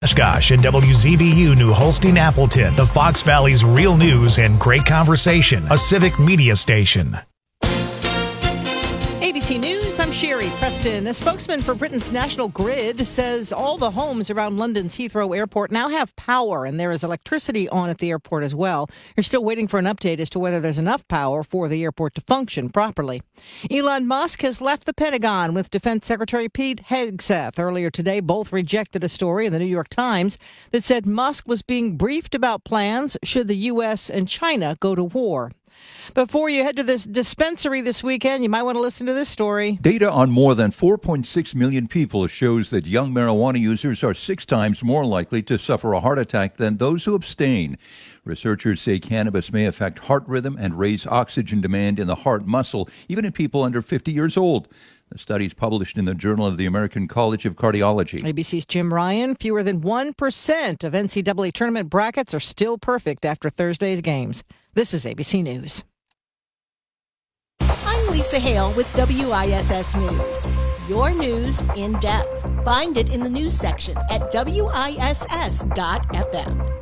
Oshkosh and WZBU New Holstein Appleton, the Fox Valley's real news and great conversation, a civic media station. ABC News, I'm Sherry Preston. A spokesman for Britain's National Grid says all the homes around London's Heathrow Airport now have power, and there is electricity on at the airport as well. You're still waiting for an update as to whether there's enough power for the airport to function properly. Elon Musk has left the Pentagon with Defense Secretary Pete Hegseth. Earlier today, both rejected a story in the New York Times that said Musk was being briefed about plans should the U.S. and China go to war. Before you head to this dispensary this weekend, you might want to listen to this story. Data on more than 4.6 million people shows that young marijuana users are 6 times more likely to suffer a heart attack than those who abstain. Researchers say cannabis may affect heart rhythm and raise oxygen demand in the heart muscle, even in people under 50 years old. The study is published in the Journal of the American College of Cardiology. ABC's Jim Ryan. Fewer than 1% of NCAA tournament brackets are still perfect after Thursday's games. This is ABC News. I'm Lisa Hale with WISS News. Your news in depth. Find it in the news section at WISS.FM.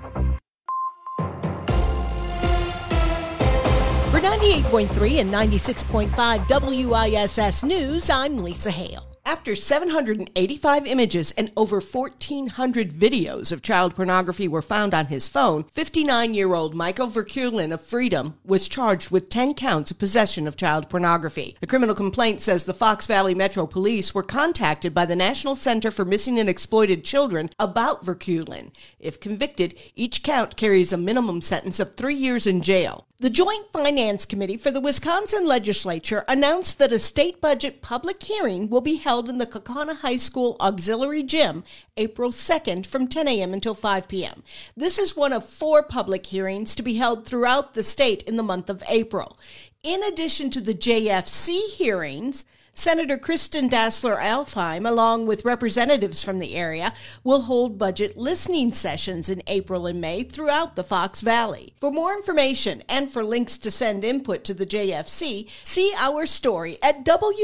For 98.3 and 96.5 WISS News, I'm Lisa Hale. After 785 images and over 1,400 videos of child pornography were found on his phone, 59-year-old Michael Verkulen of Freedom was charged with 10 counts of possession of child pornography. The criminal complaint says the Fox Valley Metro Police were contacted by the National Center for Missing and Exploited Children about Verkulen. If convicted, each count carries a minimum sentence of 3 years in jail. The Joint Finance Committee for the Wisconsin Legislature announced that a state budget public hearing will be held in the Kaukauna High School Auxiliary Gym April 2nd from 10 a.m. until 5 p.m. This is one of 4 public hearings to be held throughout the state in the month of April. In addition to the JFC hearings, Senator Kristen Dassler-Alfheim, along with representatives from the area, will hold budget listening sessions in April and May throughout the Fox Valley. For more information and for links to send input to the JFC, see our story at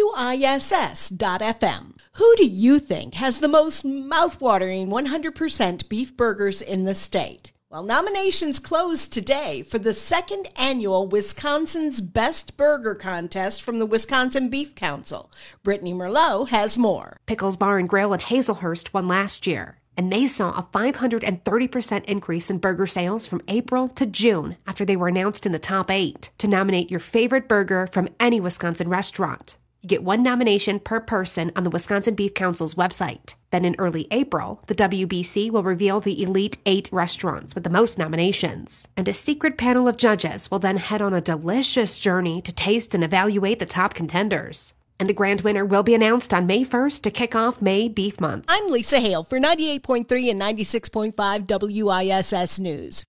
WISS.FM. Who do you think has the most mouthwatering 100% beef burgers in the state? Well, nominations closed today for the second annual Wisconsin's Best Burger Contest from the Wisconsin Beef Council. Brittany Merlot has more. Pickles Bar and Grill in Hazelhurst won last year, and they saw a 530% increase in burger sales from April to June after they were announced in the top 8 to nominate your favorite burger from any Wisconsin restaurant. You get 1 nomination per person on the Wisconsin Beef Council's website. Then in early April, the WBC will reveal the Elite 8 restaurants with the most nominations. And a secret panel of judges will then head on a delicious journey to taste and evaluate the top contenders. And the grand winner will be announced on May 1st to kick off May Beef Month. I'm Lisa Hale for 98.3 and 96.5 WISS News.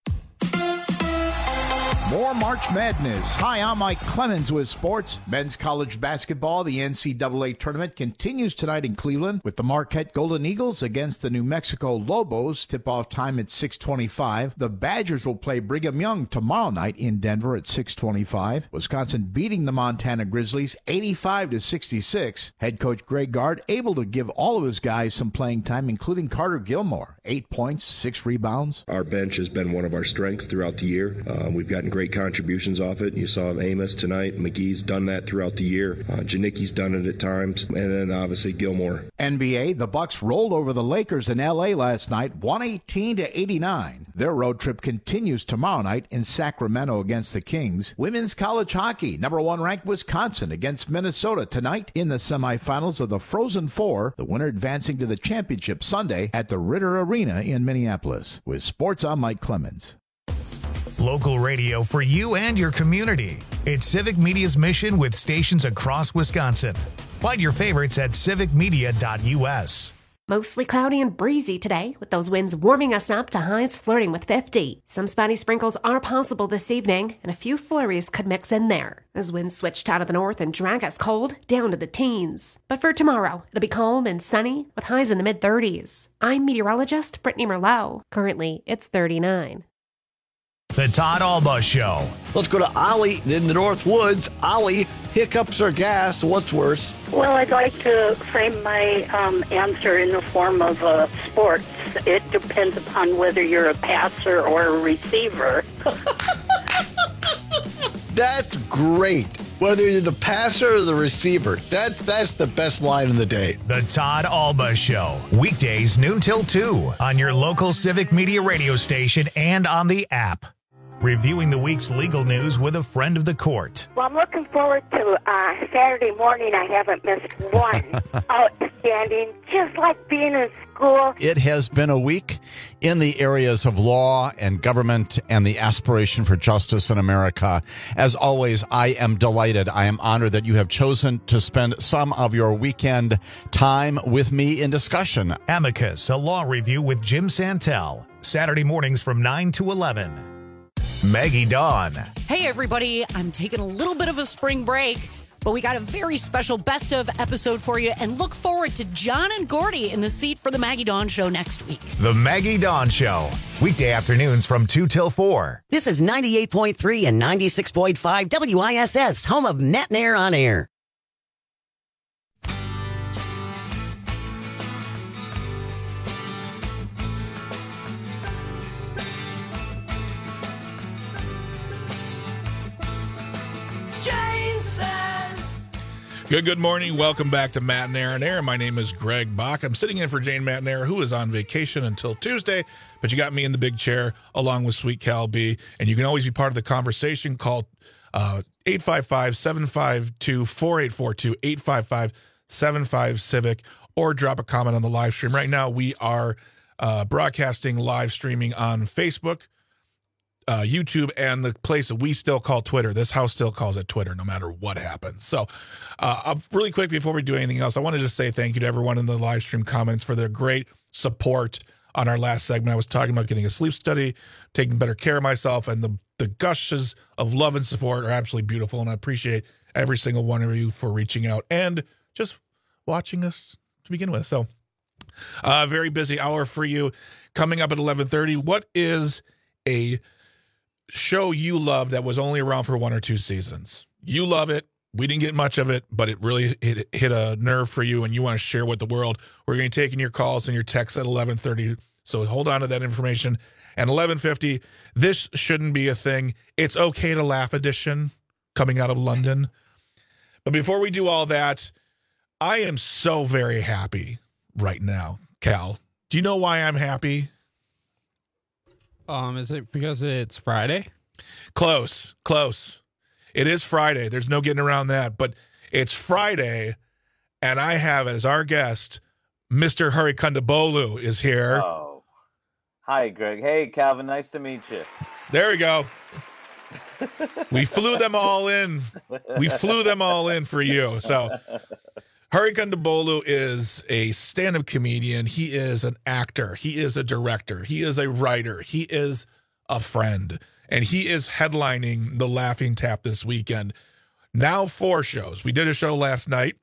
More March Madness. Hi, I'm Mike Clemens with sports. Men's college basketball, the NCAA tournament continues tonight in Cleveland with the Marquette Golden Eagles against the New Mexico Lobos. Tip-off time at 6:25. The Badgers will play Brigham Young tomorrow night in Denver at 6:25. Wisconsin beating the Montana Grizzlies 85-66. Head coach Greg Gard able to give all of his guys some playing time, including Carter Gilmore. 8 points, 6 rebounds. Our bench has been one of our strengths throughout the year. We've gotten great contributions off it. You saw Amos tonight. McGee's done that throughout the year. Janicki's done it at times. And then obviously Gilmore. NBA, the Bucks rolled over the Lakers in L.A. last night, 118-89. Their road trip continues tomorrow night in Sacramento against the Kings. Women's college hockey, number 1 ranked Wisconsin against Minnesota tonight in the semifinals of the Frozen Four. The winner advancing to the championship Sunday at the Ritter Arena in Minneapolis. With sports, I'm Mike Clemens. Local radio for you and your community. It's Civic Media's mission with stations across Wisconsin. Find your favorites at civicmedia.us. Mostly cloudy and breezy today, with those winds warming us up to highs flirting with 50. Some spotty sprinkles are possible this evening, and a few flurries could mix in there, as winds switched out of the north and drag us cold down to the teens. But for tomorrow, it'll be calm and sunny, with highs in the mid-30s. I'm meteorologist Brittany Merlot. Currently, it's 39. The Todd Alba Show. Let's go to Ollie in the North Woods. Ollie, hiccups or gas, what's worse? Well, I'd like to frame my answer in the form of sports. It depends upon whether you're a passer or a receiver. That's great. Whether you're the passer or the receiver, that's the best line of the day. The Todd Alba Show, weekdays noon till 2 on your local Civic Media radio station and on the app. Reviewing the week's legal news with a friend of the court. Well, I'm looking forward to Saturday morning. I haven't missed one. Outstanding, just like being in school. It has been a week in the areas of law and government and the aspiration for justice in America. As always, I am delighted. I am honored that you have chosen to spend some of your weekend time with me in discussion. Amicus, a law review with Jim Santel. Saturday mornings from 9 to 11. Maggie Dawn. Hey, everybody. I'm taking a little bit of a spring break, but we got a very special best of episode for you, and look forward to John and Gordy in the seat for the Maggie Dawn Show next week. The Maggie Dawn Show, weekday afternoons from 2 till 4. This is 98.3 and 96.5 WISS, home of Matt and Air on Air. Good morning. Welcome back to Matt and Aaron Air. My name is Greg Bach. I'm sitting in for Jane McNair, who is on vacation until Tuesday, but you got me in the big chair along with Sweet Cal B, and you can always be part of the conversation. Call 855-752-4842, 855-75-CIVIC, or drop a comment on the live stream. Right now, we are broadcasting live streaming on Facebook, YouTube, and the place that we still call Twitter. This house still calls it Twitter no matter what happens. So really quick before we do anything else, I want to just say thank you to everyone in the live stream comments for their great support on our last segment. I was talking about getting a sleep study, taking better care of myself, and the gushes of love and support are absolutely beautiful, and I appreciate every single one of you for reaching out and just watching us to begin with. So very busy hour for you. Coming up at 11:30, what is a show you love that was only around for 1 or 2 seasons? You love it. We didn't get much of it, but it really hit a nerve for you, and you want to share with the world. We're going to be taking your calls and your texts at 11:30, so hold on to that information. And 11:50, This Shouldn't Be a Thing. It's Okay to Laugh edition coming out of London. But before we do all that, I am so very happy right now. Cal, do you know why I'm happy? Is it because it's Friday? Close. It is Friday. There's no getting around that. But it's Friday, and I have as our guest, Mr. Hari Kondabolu is here. Oh. Hi, Greg. Hey, Calvin. Nice to meet you. There we go. We flew them all in. For you. So Hari Kondabolu is a stand-up comedian. He is an actor. He is a director. He is a writer. He is a friend. And he is headlining the Laughing Tap this weekend. Now 4 shows. We did a show last night.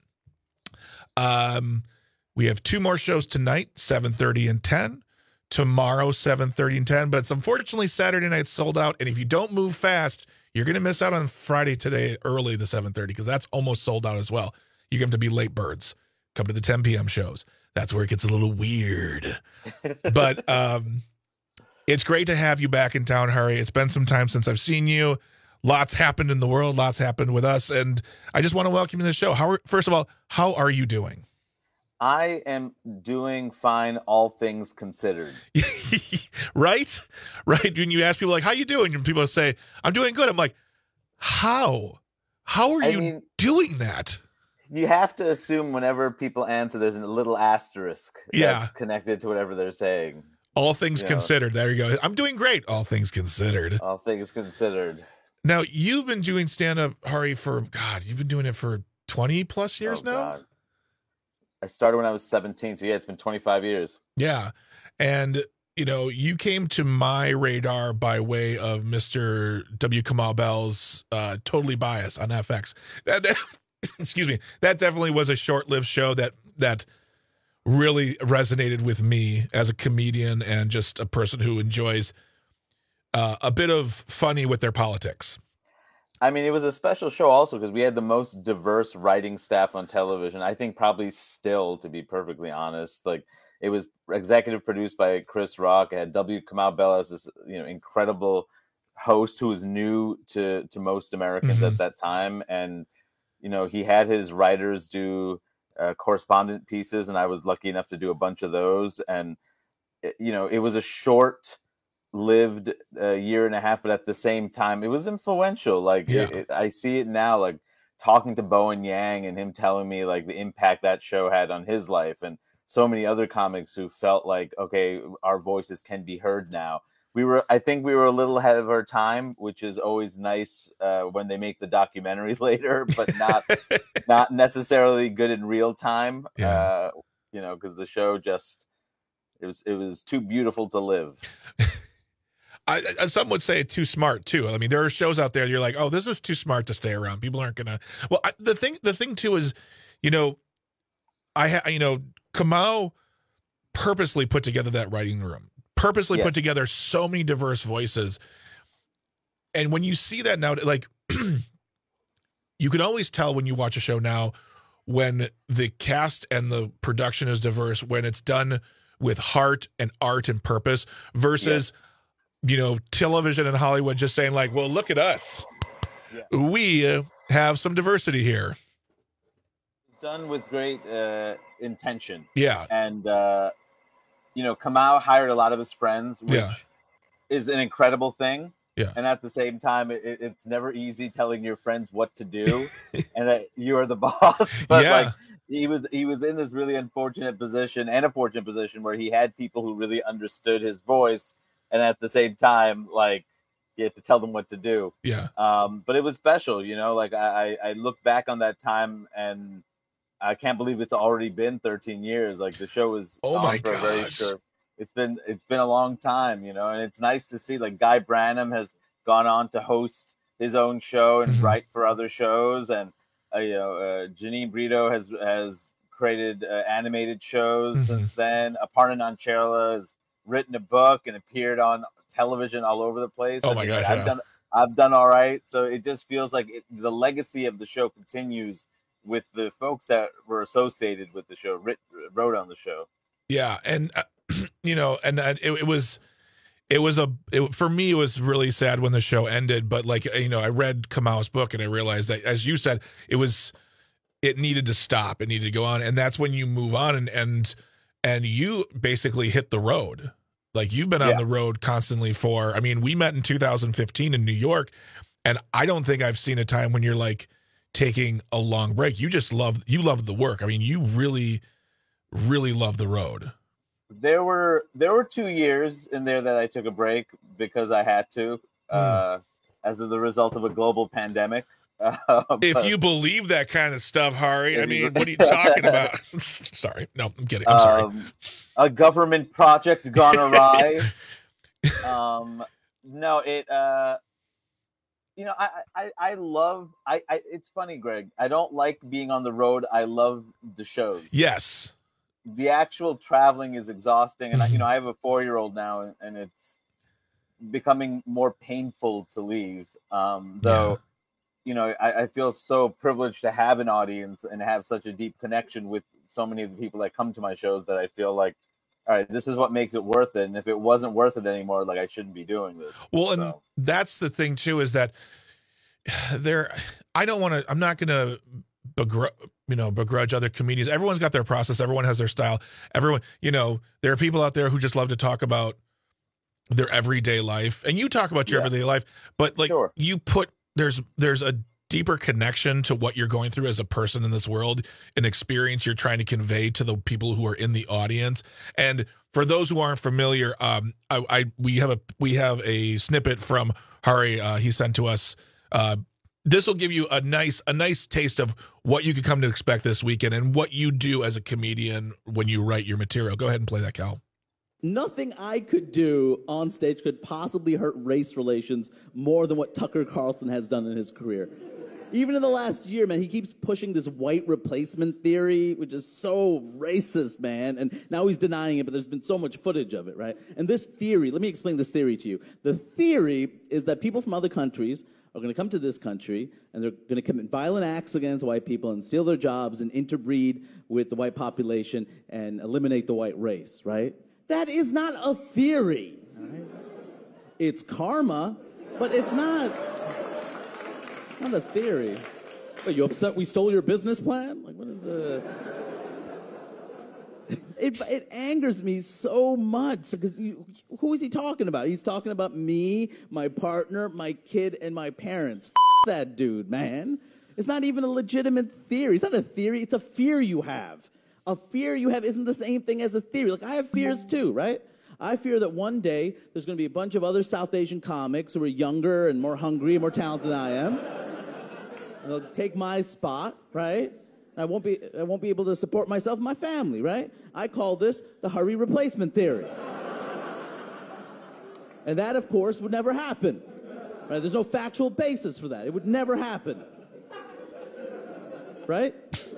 We have 2 more shows tonight, 7:30 and 10. Tomorrow, 7:30 and 10. But it's unfortunately Saturday night sold out. And if you don't move fast, you're going to miss out on Friday today early, the 7:30, because that's almost sold out as well. You have to be late birds. Come to the 10 p.m. shows. That's where it gets a little weird. But it's great to have you back in town, Hari. It's been some time since I've seen you. Lots happened in the world. Lots happened with us. And I just want to welcome you to the show. First of all, how are you doing? I am doing fine, all things considered. Right? When you ask people, like, how you doing? And people say, I'm doing good. I'm like, how? How are you doing that? You have to assume whenever people answer, there's a little asterisk that's connected to whatever they're saying. All things considered. There you go. I'm doing great. All things considered. All things considered. Now, you've been doing stand-up, Hari, you've been doing it for 20 plus years now? God. I started when I was 17, so it's been 25 years. Yeah. And, you came to my radar by way of Mr. W. Kamau Bell's Totally Biased on FX. That excuse me. That definitely was a short-lived show that really resonated with me as a comedian and just a person who enjoys a bit of funny with their politics. I mean, it was a special show also because we had the most diverse writing staff on television. I think probably still, to be perfectly honest, like it was executive produced by Chris Rock. It had W. Kamau Bell as this, incredible host who was new to most Americans at that time. And, he had his writers do correspondent pieces, and I was lucky enough to do a bunch of those. And, it was a short-lived year and a half, but at the same time, it was influential. Like I see it now, like talking to Bowen Yang and him telling me like the impact that show had on his life, and so many other comics who felt like, okay, our voices can be heard now. I think we were a little ahead of our time, which is always nice when they make the documentary later, but not necessarily good in real time. Because the show just it was too beautiful to live. Some would say too smart too. I mean, there are shows out there you're like, oh, this is too smart to stay around. People aren't gonna. Well, the thing too is, Kamau purposely put together that writing room. Purposely put together so many diverse voices. And when you see that now, like you can always tell when you watch a show now when the cast and the production is diverse, when it's done with heart and art and purpose versus, television and Hollywood just saying like, well, look at us. Yeah. We have some diversity here. Done with great intention. Yeah. And, Kamau hired a lot of his friends, which is an incredible thing. Yeah. And at the same time, it's never easy telling your friends what to do and that you are the boss. But like he was in this really unfortunate position and a fortunate position where he had people who really understood his voice. And at the same time, like you had to tell them what to do. Yeah. But it was special, like I look back on that time and I can't believe it's already been 13 years. Like the show was it's been a long time, and it's nice to see like Guy Branum has gone on to host his own show and write for other shows, and Janine Brito has created animated shows since then. Aparna Nancherla has written a book and appeared on television all over the place. Oh my gosh! I've done all right. So it just feels like the legacy of the show continues with the folks that were associated with the show, wrote on the show. Yeah. And, for me, it was really sad when the show ended, but like, I read Kamau's book and I realized that, as you said, it needed to stop. It needed to go on. And that's when you move on and you basically hit the road. Like you've been on the road constantly we met in 2015 in New York, and I don't think I've seen a time when you're like, taking a long break. You love the work. I mean, you really, really love the road. There were 2 years in there that I took a break because I had to, as the result of a global pandemic. If you believe that kind of stuff, Hari, I mean, what are you talking about? Sorry. No, I'm kidding. I'm sorry. A government project gone awry. It's funny, Greg. I don't like being on the road. I love the shows. Yes. The actual traveling is exhausting. And I have a 4-year-old now, and it's becoming more painful to leave. I feel so privileged to have an audience and have such a deep connection with so many of the people that come to my shows that I feel like, all right, this is what makes it worth it. And if it wasn't worth it anymore, like I shouldn't be doing this. Well, and that's the thing too, is that I'm not going to begrudge other comedians. Everyone's got their process. Everyone has their style. Everyone, there are people out there who just love to talk about their everyday life, and you talk about your everyday life, but like you put, there's a deeper connection to what you're going through as a person in this world, an experience you're trying to convey to the people who are in the audience. And for those who aren't familiar, we have a snippet from Hari. He sent to us. This will give you a nice taste of what you can come to expect this weekend and what you do as a comedian when you write your material. Go ahead and play that, Cal. Nothing I could do on stage could possibly hurt race relations more than what Tucker Carlson has done in his career. Even in the last year, man, he keeps pushing this white replacement theory, which is so racist, man. And now he's denying it, but there's been so much footage of it, right? And this theory, let me explain this theory to you. The theory is that people from other countries are going to come to this country, and they're going to commit violent acts against white people and steal their jobs and interbreed with the white population and eliminate the white race, right? That is not a theory. All right? It's karma, but it's not a theory. Wait, you upset we stole your business plan? Like, what is the... It angers me so much because who is he talking about? He's talking about me, my partner, my kid, and my parents. That dude, man. It's not even a legitimate theory. It's not a theory. It's a fear you have. A fear you have isn't the same thing as a theory. Like, I have fears too, right? I fear that one day there's going to be a bunch of other South Asian comics who are younger and more hungry and more talented than I am. And they'll take my spot, right? I won't be able to support myself and my family, right? I call this the hurry replacement theory. And that, of course, would never happen. Right? There's no factual basis for that. It would never happen. Right?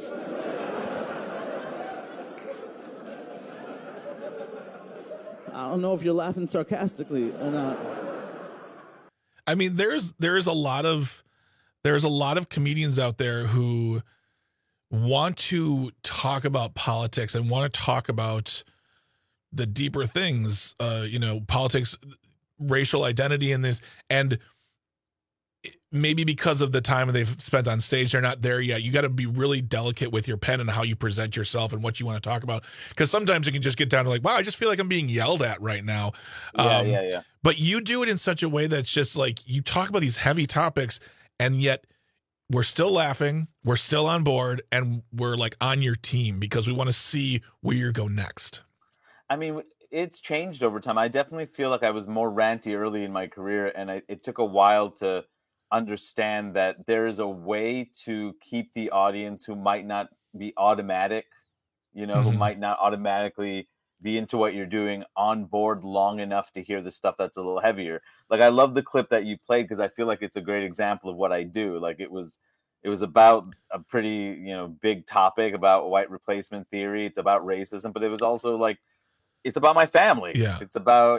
I don't know if you're laughing sarcastically or not. I mean, there's a lot of comedians out there who want to talk about politics and want to talk about the deeper things, politics, racial identity in this, and maybe because of the time they've spent on stage, they're not there yet. You got to be really delicate with your pen and how you present yourself and what you want to talk about. Because sometimes you can just get down to like, wow, I just feel like I'm being yelled at right now. Yeah. But you do it in such a way that's just like, you talk about these heavy topics and yet we're still laughing, we're still on board, and we're like on your team because we want to see where you go next. I mean, it's changed over time. I definitely feel like I was more ranty early in my career, and it took a while to understand that there is a way to keep the audience who might not be automatic, who might not automatically be into what you're doing on board long enough to hear the stuff that's a little heavier. Like, I love the clip that you played because I feel like it's a great example of what I do. Like, it was about a pretty, big topic about white replacement theory. It's about racism, but it was also like, it's about my family. Yeah. It's about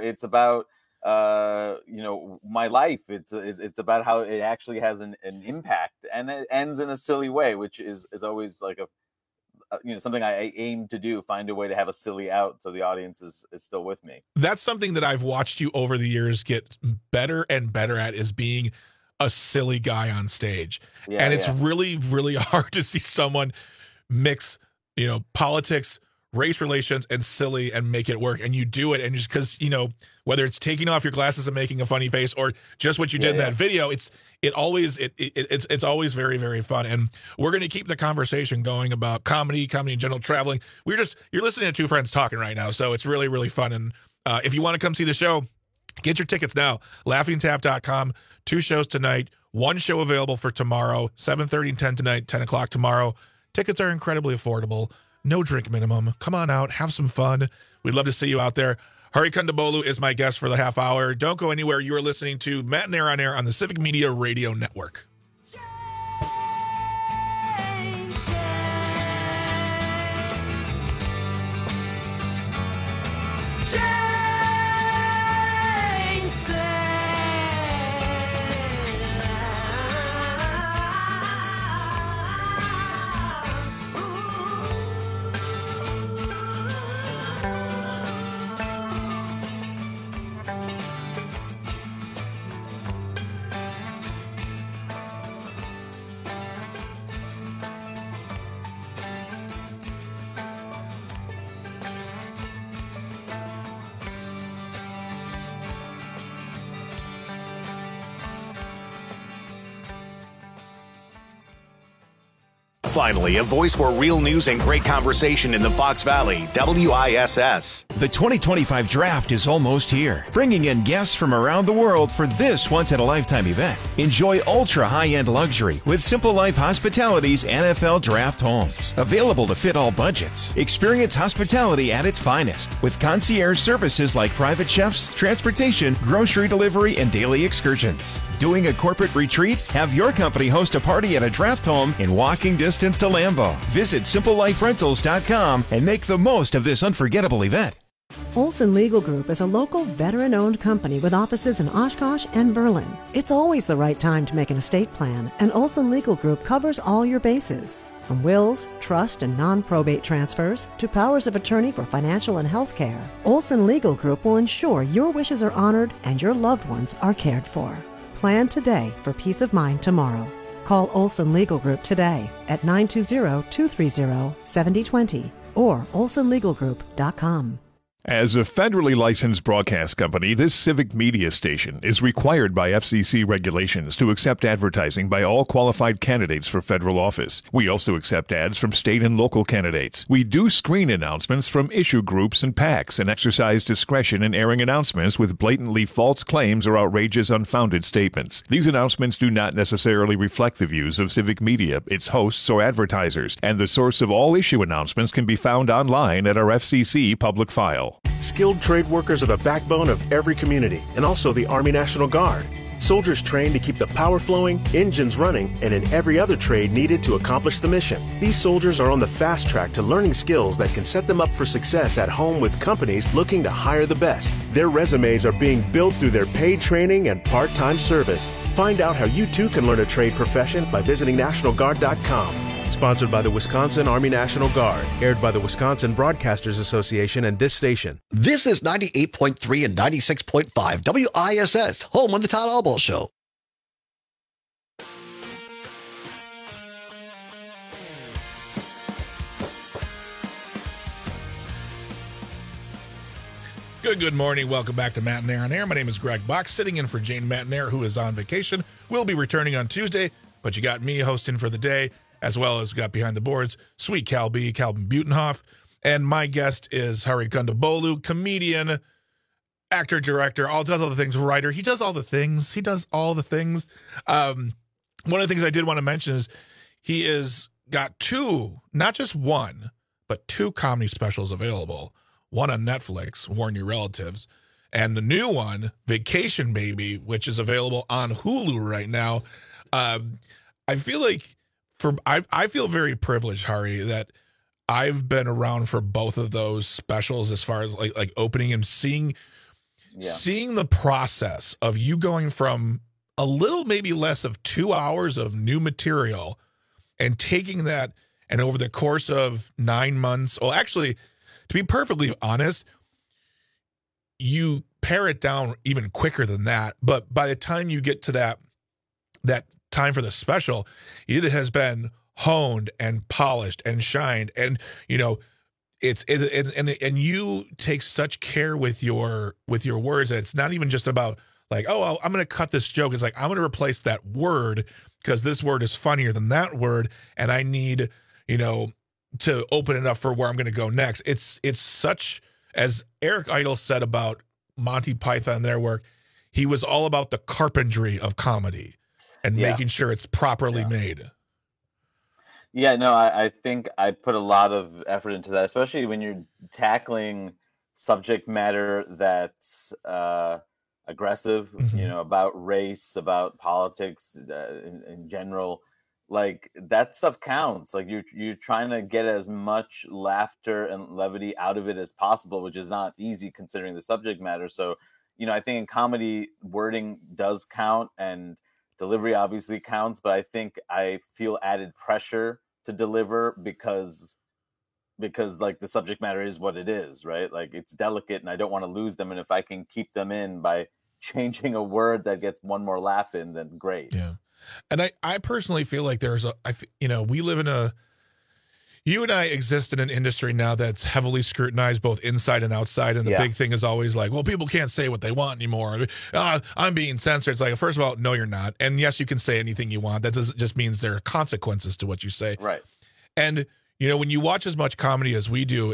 my life. It's about how it actually has an impact, and it ends in a silly way, which is always like something I aim to do, find a way to have a silly out so the audience is still with me. That's something that I've watched you over the years get better and better at, is being a silly guy on stage. Yeah, and it's really, really hard to see someone mix, politics, race relations, and silly and make it work. And you do it. And just because, whether it's taking off your glasses and making a funny face or just what you did in that video, it's always very, very fun. And we're going to keep the conversation going about comedy in general, traveling. You're listening to two friends talking right now. So it's really, really fun. And if you want to come see the show, get your tickets now. LaughingTap.com. 2 shows tonight. 1 show available for tomorrow. 7:30 and 10 tonight. 10 o'clock tomorrow. Tickets are incredibly affordable. No drink minimum. Come on out. Have some fun. We'd love to see you out there. Hari Kondabolu is my guest for the half hour. Don't go anywhere. You are listening to Matt Nair on Air on the Civic Media Radio Network. Finally, a voice for real news and great conversation in the Fox Valley, WISS. The 2025 draft is almost here, bringing in guests from around the world for this once-in-a-lifetime event. Enjoy ultra-high-end luxury with Simple Life Hospitality's NFL Draft Homes. Available to fit all budgets. Experience hospitality at its finest with concierge services like private chefs, transportation, grocery delivery, and daily excursions. Doing a corporate retreat? Have your company host a party at a draft home in walking distance to Lambeau. Visit simpleliferentals.com and make the most of this unforgettable event. Olson Legal Group is a local veteran-owned company with offices in Oshkosh and Berlin. It's always the right time to make an estate plan, and Olson Legal Group covers all your bases. From wills, trust, and non-probate transfers to powers of attorney for financial and health care, Olson Legal Group will ensure your wishes are honored and your loved ones are cared for. Plan today for peace of mind tomorrow. Call Olson Legal Group today at 920-230-7020 or olsonlegalgroup.com. As a federally licensed broadcast company, this civic media station is required by FCC regulations to accept advertising by all qualified candidates for federal office. We also accept ads from state and local candidates. We do screen announcements from issue groups and PACs and exercise discretion in airing announcements with blatantly false claims or outrageous, unfounded statements. These announcements do not necessarily reflect the views of civic media, its hosts, or advertisers, and the source of all issue announcements can be found online at our FCC public file. Skilled trade workers are the backbone of every community and also the Army National Guard. Soldiers trained to keep the power flowing, engines running, and in every other trade needed to accomplish the mission. These soldiers are on the fast track to learning skills that can set them up for success at home with companies looking to hire the best. Their resumes are being built through their paid training and part-time service. Find out how you too can learn a trade profession by visiting NationalGuard.com. Sponsored by the Wisconsin Army National Guard. Aired by the Wisconsin Broadcasters Association and this station. This is 98.3 and 96.5 WISS, home of the Todd Albaugh Show. Good morning. Welcome back to Matt and Air on Air. My name is Greg Bach, sitting in for Jane Matt, who is on vacation. We'll be returning on Tuesday, but you got me hosting for the day, as well as we got behind the boards, Sweet Calvin Butenhoff. And my guest is Hari Kondabolu, comedian, actor, director, does all the things, writer. He does all the things. One of the things I did want to mention is he is got two, not just one, but two comedy specials available. One on Netflix, Warn Your Relatives, and the new one, Vacation Baby, which is available on Hulu right now. I feel like I feel very privileged, Hari, that I've been around for both of those specials as far as like opening and seeing the process of you going from a little, maybe less of 2 hours of new material and taking that, and over the course of 9 months, well, actually, to be perfectly honest, you pare it down even quicker than that. But by the time you get to that time for the special, it has been honed and polished and shined, and and you take such care with your words that it's not even just about like, oh, I'm going to cut this joke. It's like, I'm going to replace that word because this word is funnier than that word, and I need to open it up for where I'm going to go next. It's such, as Eric Idle said about Monty Python, their work, he was all about the carpentry of comedy and making sure it's properly made. Yeah, no, I think I put a lot of effort into that, especially when you're tackling subject matter that's aggressive, about race, about politics in general. Like, that stuff counts. Like, you're trying to get as much laughter and levity out of it as possible, which is not easy considering the subject matter. So, I think in comedy, wording does count and delivery obviously counts, but I think I feel added pressure to deliver because like the subject matter is what it is, right? Like, it's delicate and I don't want to lose them. And if I can keep them in by changing a word that gets one more laugh in, then great. Yeah. And I personally feel like we live in you and I exist in an industry now that's heavily scrutinized both inside and outside. And the big thing is always like, well, people can't say what they want anymore. I'm being censored. It's like, first of all, no, you're not. And yes, you can say anything you want. That just means there are consequences to what you say. Right. And, you know, when you watch as much comedy as we do,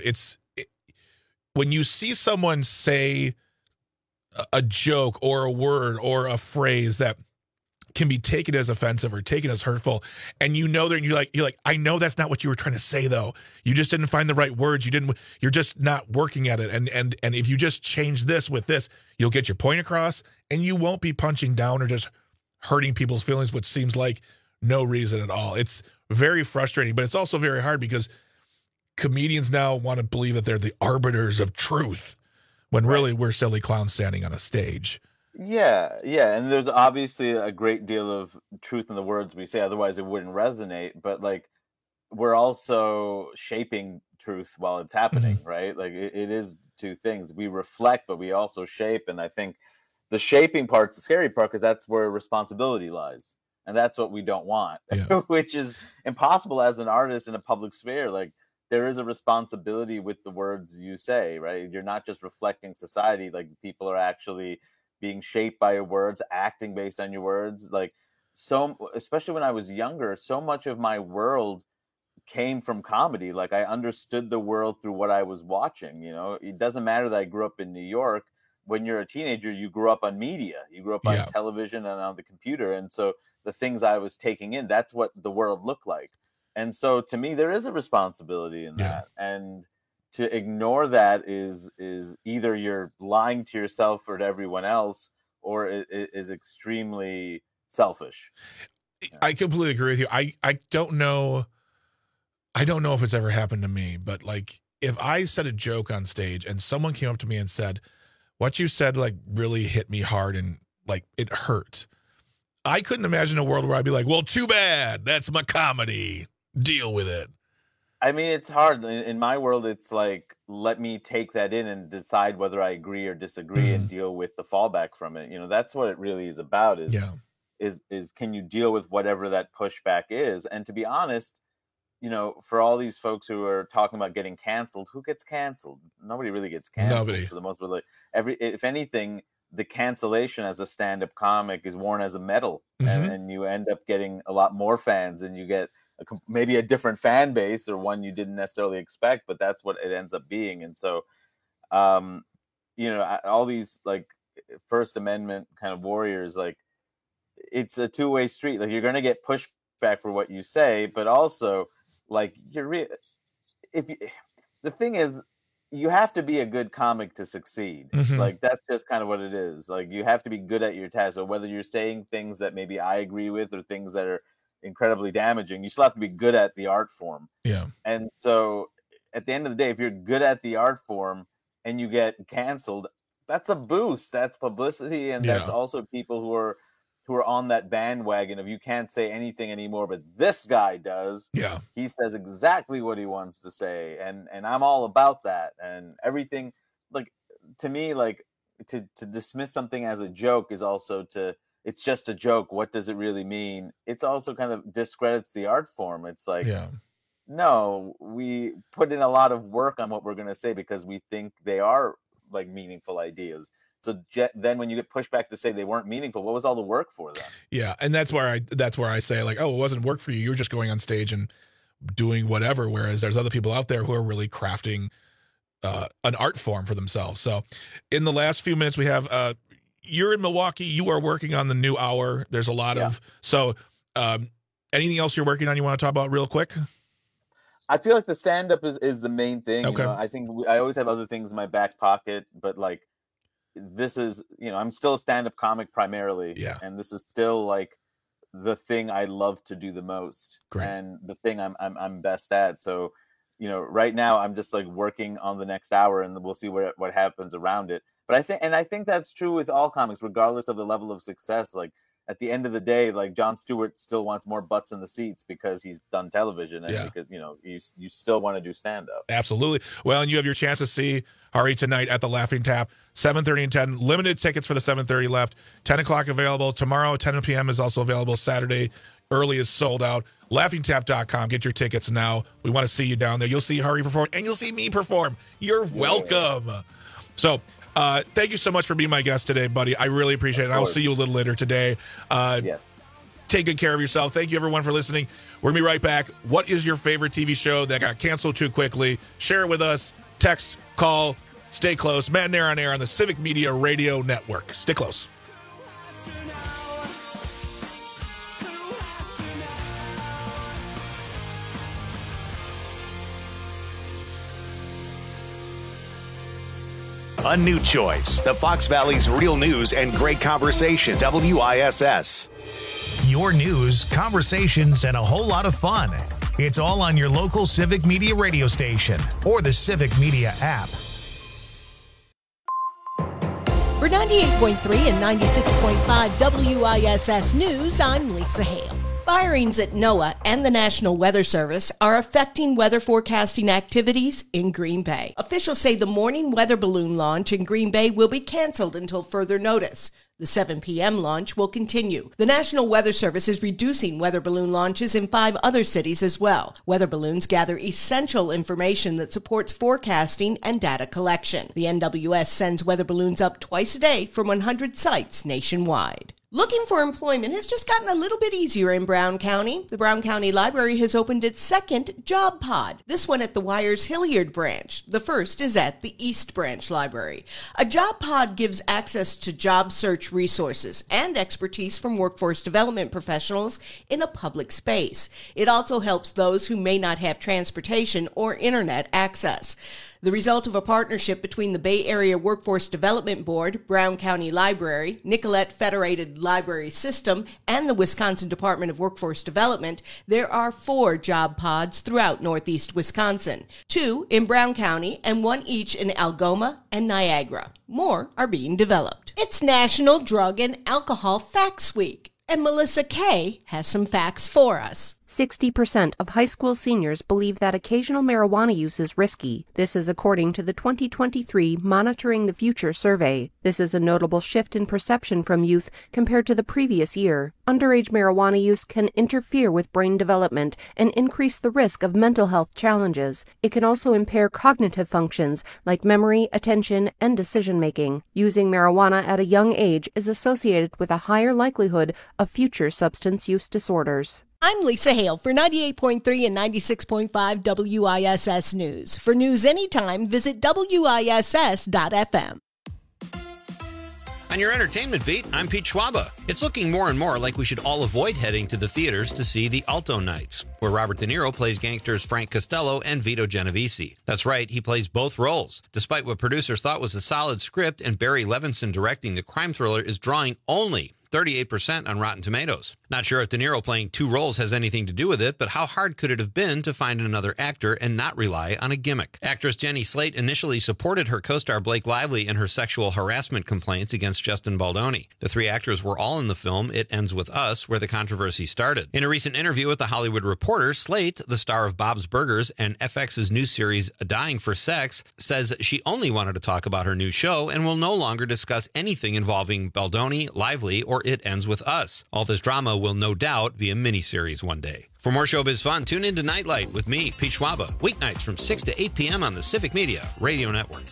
when you see someone say a joke or a word or a phrase that can be taken as offensive or taken as hurtful, and you know that you're like, I know that's not what you were trying to say, though. You just didn't find the right words. You're just not working at it. And if you just change this with this, you'll get your point across, and you won't be punching down or just hurting people's feelings, which seems like no reason at all. It's very frustrating, but it's also very hard because comedians now want to believe that they're the arbiters of truth when really we're silly clowns standing on a stage. Yeah, and there's obviously a great deal of truth in the words we say, otherwise it wouldn't resonate. But like, we're also shaping truth while it's happening, right? Like it is two things. We reflect, but we also shape. And I think the shaping part's the scary part, because that's where responsibility lies. And that's what we don't want, which is impossible as an artist in a public sphere. Like, there is a responsibility with the words you say, right? You're not just reflecting society. Like, people are actually being shaped by your words, acting based on your words. Like, so, especially when I was younger, so much of my world came from comedy. Like, I understood the world through what I was watching. You know, it doesn't matter that I grew up in New York. When you're a teenager, you grew up on media. You grew up on television and on the computer. And so the things I was taking in, that's what the world looked like. And so to me, there is a responsibility in that. And to ignore that is either you're lying to yourself or to everyone else, or it is extremely selfish. I completely agree with you. I don't know if it's ever happened to me, but like, if I said a joke on stage and someone came up to me and said, what you said like really hit me hard and like it hurt, I couldn't imagine a world where I'd be like, well, too bad, that's my comedy, deal with it. I mean, it's hard. In my world, it's like, let me take that in and decide whether I agree or disagree and deal with the fallback from it. You know, that's what it really is about, is can you deal with whatever that pushback is? And to be honest, you know, for all these folks who are talking about getting canceled, who gets canceled? Nobody really gets canceled. Nobody. For the most part. Like, if anything, the cancellation as a stand-up comic is worn as a medal, and you end up getting a lot more fans, and you get maybe a different fan base, or one you didn't necessarily expect, but that's what it ends up being. And so, you know, all these like First Amendment kind of warriors, like, it's a two-way street. Like, you're going to get pushback for what you say, but also, like, the thing is, you have to be a good comic to succeed. Like, that's just kind of what it is. Like, you have to be good at your task. So whether you're saying things that maybe I agree with or things that are incredibly damaging, you still have to be good at the art form. Yeah. And so at the end of the day, if you're good at the art form and you get canceled, that's a boost. That's publicity. And that's also people who are on that bandwagon of, you can't say anything anymore, but this guy does. Yeah. He says exactly what he wants to say. And I'm all about that. And everything, like, to me, like, to dismiss something as a joke is also it's just a joke. What does it really mean? It's also kind of discredits the art form. It's like, no, we put in a lot of work on what we're going to say because we think they are like meaningful ideas. So then when you get pushed back to say they weren't meaningful, what was all the work for them? Yeah. And that's where I say, like, oh, it wasn't work for you. You were just going on stage and doing whatever. Whereas there's other people out there who are really crafting an art form for themselves. So in the last few minutes we have, you're in Milwaukee, you are working on the new hour. There's a lot of, so anything else you're working on you want to talk about real quick? I feel like the stand-up is the main thing. Okay. You know, I think I always have other things in my back pocket, but like, this is, you know, I'm still a stand-up comic primarily. Yeah. And this is still like the thing I love to do the most. Great. And the thing I'm best at. So, you know, right now I'm just like working on the next hour, and we'll see what happens around it. But I think that's true with all comics, regardless of the level of success. Like, at the end of the day, like, Jon Stewart still wants more butts in the seats because he's done television, and because, you know, you still want to do stand-up. Absolutely. Well, and you have your chance to see Hari tonight at the Laughing Tap, 7:30 and 10. Limited tickets for the 7:30 left. 10 o'clock available. Tomorrow, 10 p.m. is also available. Saturday, early is sold out. LaughingTap.com. Get your tickets now. We want to see you down there. You'll see Hari perform, and you'll see me perform. You're welcome. So, thank you so much for being my guest today, buddy. I really appreciate it. I will see you a little later today. Yes. Take good care of yourself. Thank you, everyone, for listening. We're going to be right back. What is your favorite TV show that got canceled too quickly? Share it with us. Text, call, stay close. Matt and Nair on air on the Civic Media Radio Network. Stay close. A new choice. The Fox Valley's real news and great conversation. WISS. Your news, conversations, and a whole lot of fun. It's all on your local Civic Media radio station or the Civic Media app. For 98.3 and 96.5 WISS News, I'm Lisa Hale. Firings at NOAA and the National Weather Service are affecting weather forecasting activities in Green Bay. Officials say the morning weather balloon launch in Green Bay will be canceled until further notice. The 7 p.m. launch will continue. The National Weather Service is reducing weather balloon launches in 5 other cities as well. Weather balloons gather essential information that supports forecasting and data collection. The NWS sends weather balloons up twice a day from 100 sites nationwide. Looking for employment has just gotten a little bit easier in Brown County. The Brown County Library has opened its second job pod, this one at the Wires Hilliard branch. The first is at the East Branch Library. A job pod gives access to job search resources and expertise from workforce development professionals in a public space. It also helps those who may not have transportation or internet access. The result of a partnership between the Bay Area Workforce Development Board, Brown County Library, Nicollet Federated Library System, and the Wisconsin Department of Workforce Development, there are 4 job pods throughout northeast Wisconsin, 2 in Brown County and 1 each in Algoma and Niagara. More are being developed. It's National Drug and Alcohol Facts Week, and Melissa Kay has some facts for us. 60% of high school seniors believe that occasional marijuana use is risky. This is according to the 2023 Monitoring the Future survey. This is a notable shift in perception from youth compared to the previous year. Underage marijuana use can interfere with brain development and increase the risk of mental health challenges. It can also impair cognitive functions like memory, attention, and decision-making. Using marijuana at a young age is associated with a higher likelihood of future substance use disorders. I'm Lisa Hale for 98.3 and 96.5 WISS News. For news anytime, visit WISS.FM. On your entertainment beat, I'm Pete Schwaba. It's looking more and more like we should all avoid heading to the theaters to see The Alto Nights, where Robert De Niro plays gangsters Frank Costello and Vito Genovese. That's right, he plays both roles. Despite what producers thought was a solid script and Barry Levinson directing, the crime thriller is drawing only 38% on Rotten Tomatoes. Not sure if De Niro playing 2 roles has anything to do with it, but how hard could it have been to find another actor and not rely on a gimmick? Actress Jenny Slate initially supported her co-star Blake Lively in her sexual harassment complaints against Justin Baldoni. The 3 actors were all in the film It Ends With Us, where the controversy started. In a recent interview with The Hollywood Reporter, Slate, the star of Bob's Burgers and FX's new series Dying for Sex, says she only wanted to talk about her new show and will no longer discuss anything involving Baldoni, Lively, or It Ends With Us. All this drama will no doubt be a miniseries one day. For more showbiz fun, tune in to Nightlight with me, Pete Schwaba, weeknights from 6 to 8 p.m. on the Civic Media Radio Network.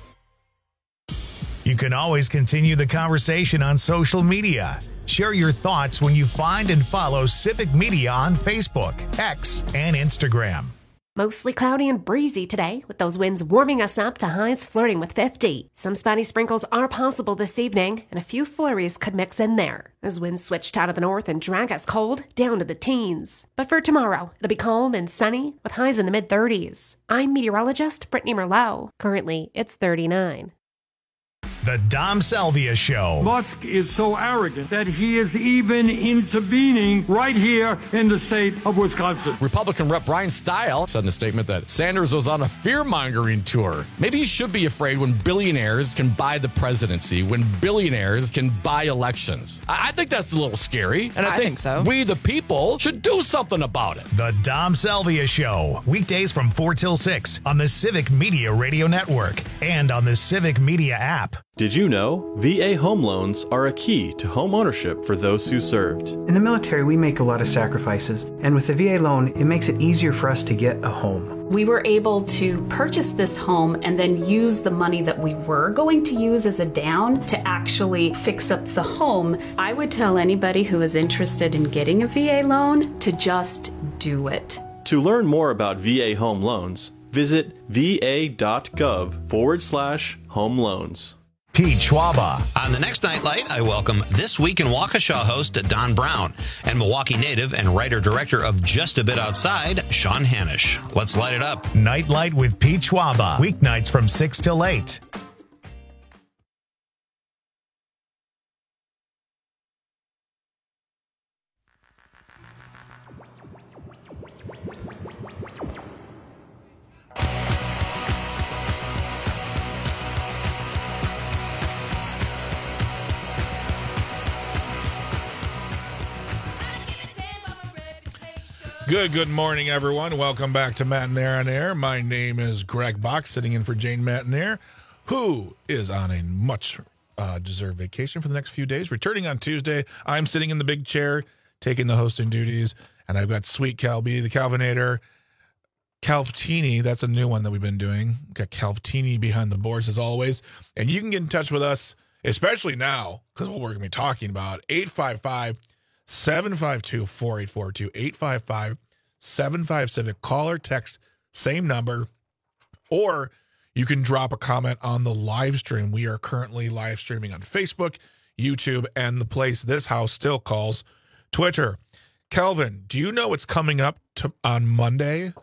You can always continue the conversation on social media. Share your thoughts when you find and follow Civic Media on Facebook, X, and Instagram. Mostly cloudy and breezy today, with those winds warming us up to highs flirting with 50. Some spotty sprinkles are possible this evening, and a few flurries could mix in there, as winds switched out of the north and drag us cold down to the teens. But for tomorrow, it'll be calm and sunny, with highs in the mid-30s. I'm meteorologist Brittany Merlot. Currently, it's 39. The Dom Salvia Show. Musk is so arrogant that he is even intervening right here in the state of Wisconsin. Republican Rep. Brian Stile said in a statement that Sanders was on a fear-mongering tour. Maybe he should be afraid when billionaires can buy the presidency, when billionaires can buy elections. I think that's a little scary, and I think so. We, the people, should do something about it. The Dom Salvia Show. Weekdays from 4 till 6 on the Civic Media Radio Network and on the Civic Media app. Did you know VA home loans are a key to home ownership for those who served? In the military, we make a lot of sacrifices, and with the VA loan, it makes it easier for us to get a home. We were able to purchase this home and then use the money that we were going to use as a down to actually fix up the home. I would tell anybody who is interested in getting a VA loan to just do it. To learn more about VA home loans, visit va.gov/home loans. Pete Schwaba. On the next Nightlight, I welcome This Week in Waukesha host Don Brown and Milwaukee native and writer-director of Just a Bit Outside, Sean Hanisch. Let's light it up. Nightlight with Pete Schwaba. Weeknights from 6 till 8. Good morning, everyone. Welcome back to Matt and Air on Air. My name is Greg Bach, sitting in for Jane Matt and Air, who is on a much deserved vacation for the next few days. Returning on Tuesday, I'm sitting in the big chair, taking the hosting duties, and I've got Sweet Calby, the Calvinator, Calvtini. That's a new one that we've been doing. Got Calvtini behind the boards as always. And you can get in touch with us, especially now, because what we're going to be talking about, 855-752-4842, 855-75-CIVIC. Call or text, same number, or you can drop a comment on the live stream. We are currently live streaming on Facebook, YouTube, and the place this house still calls Twitter. Kelvin, do you know what's coming up on Monday?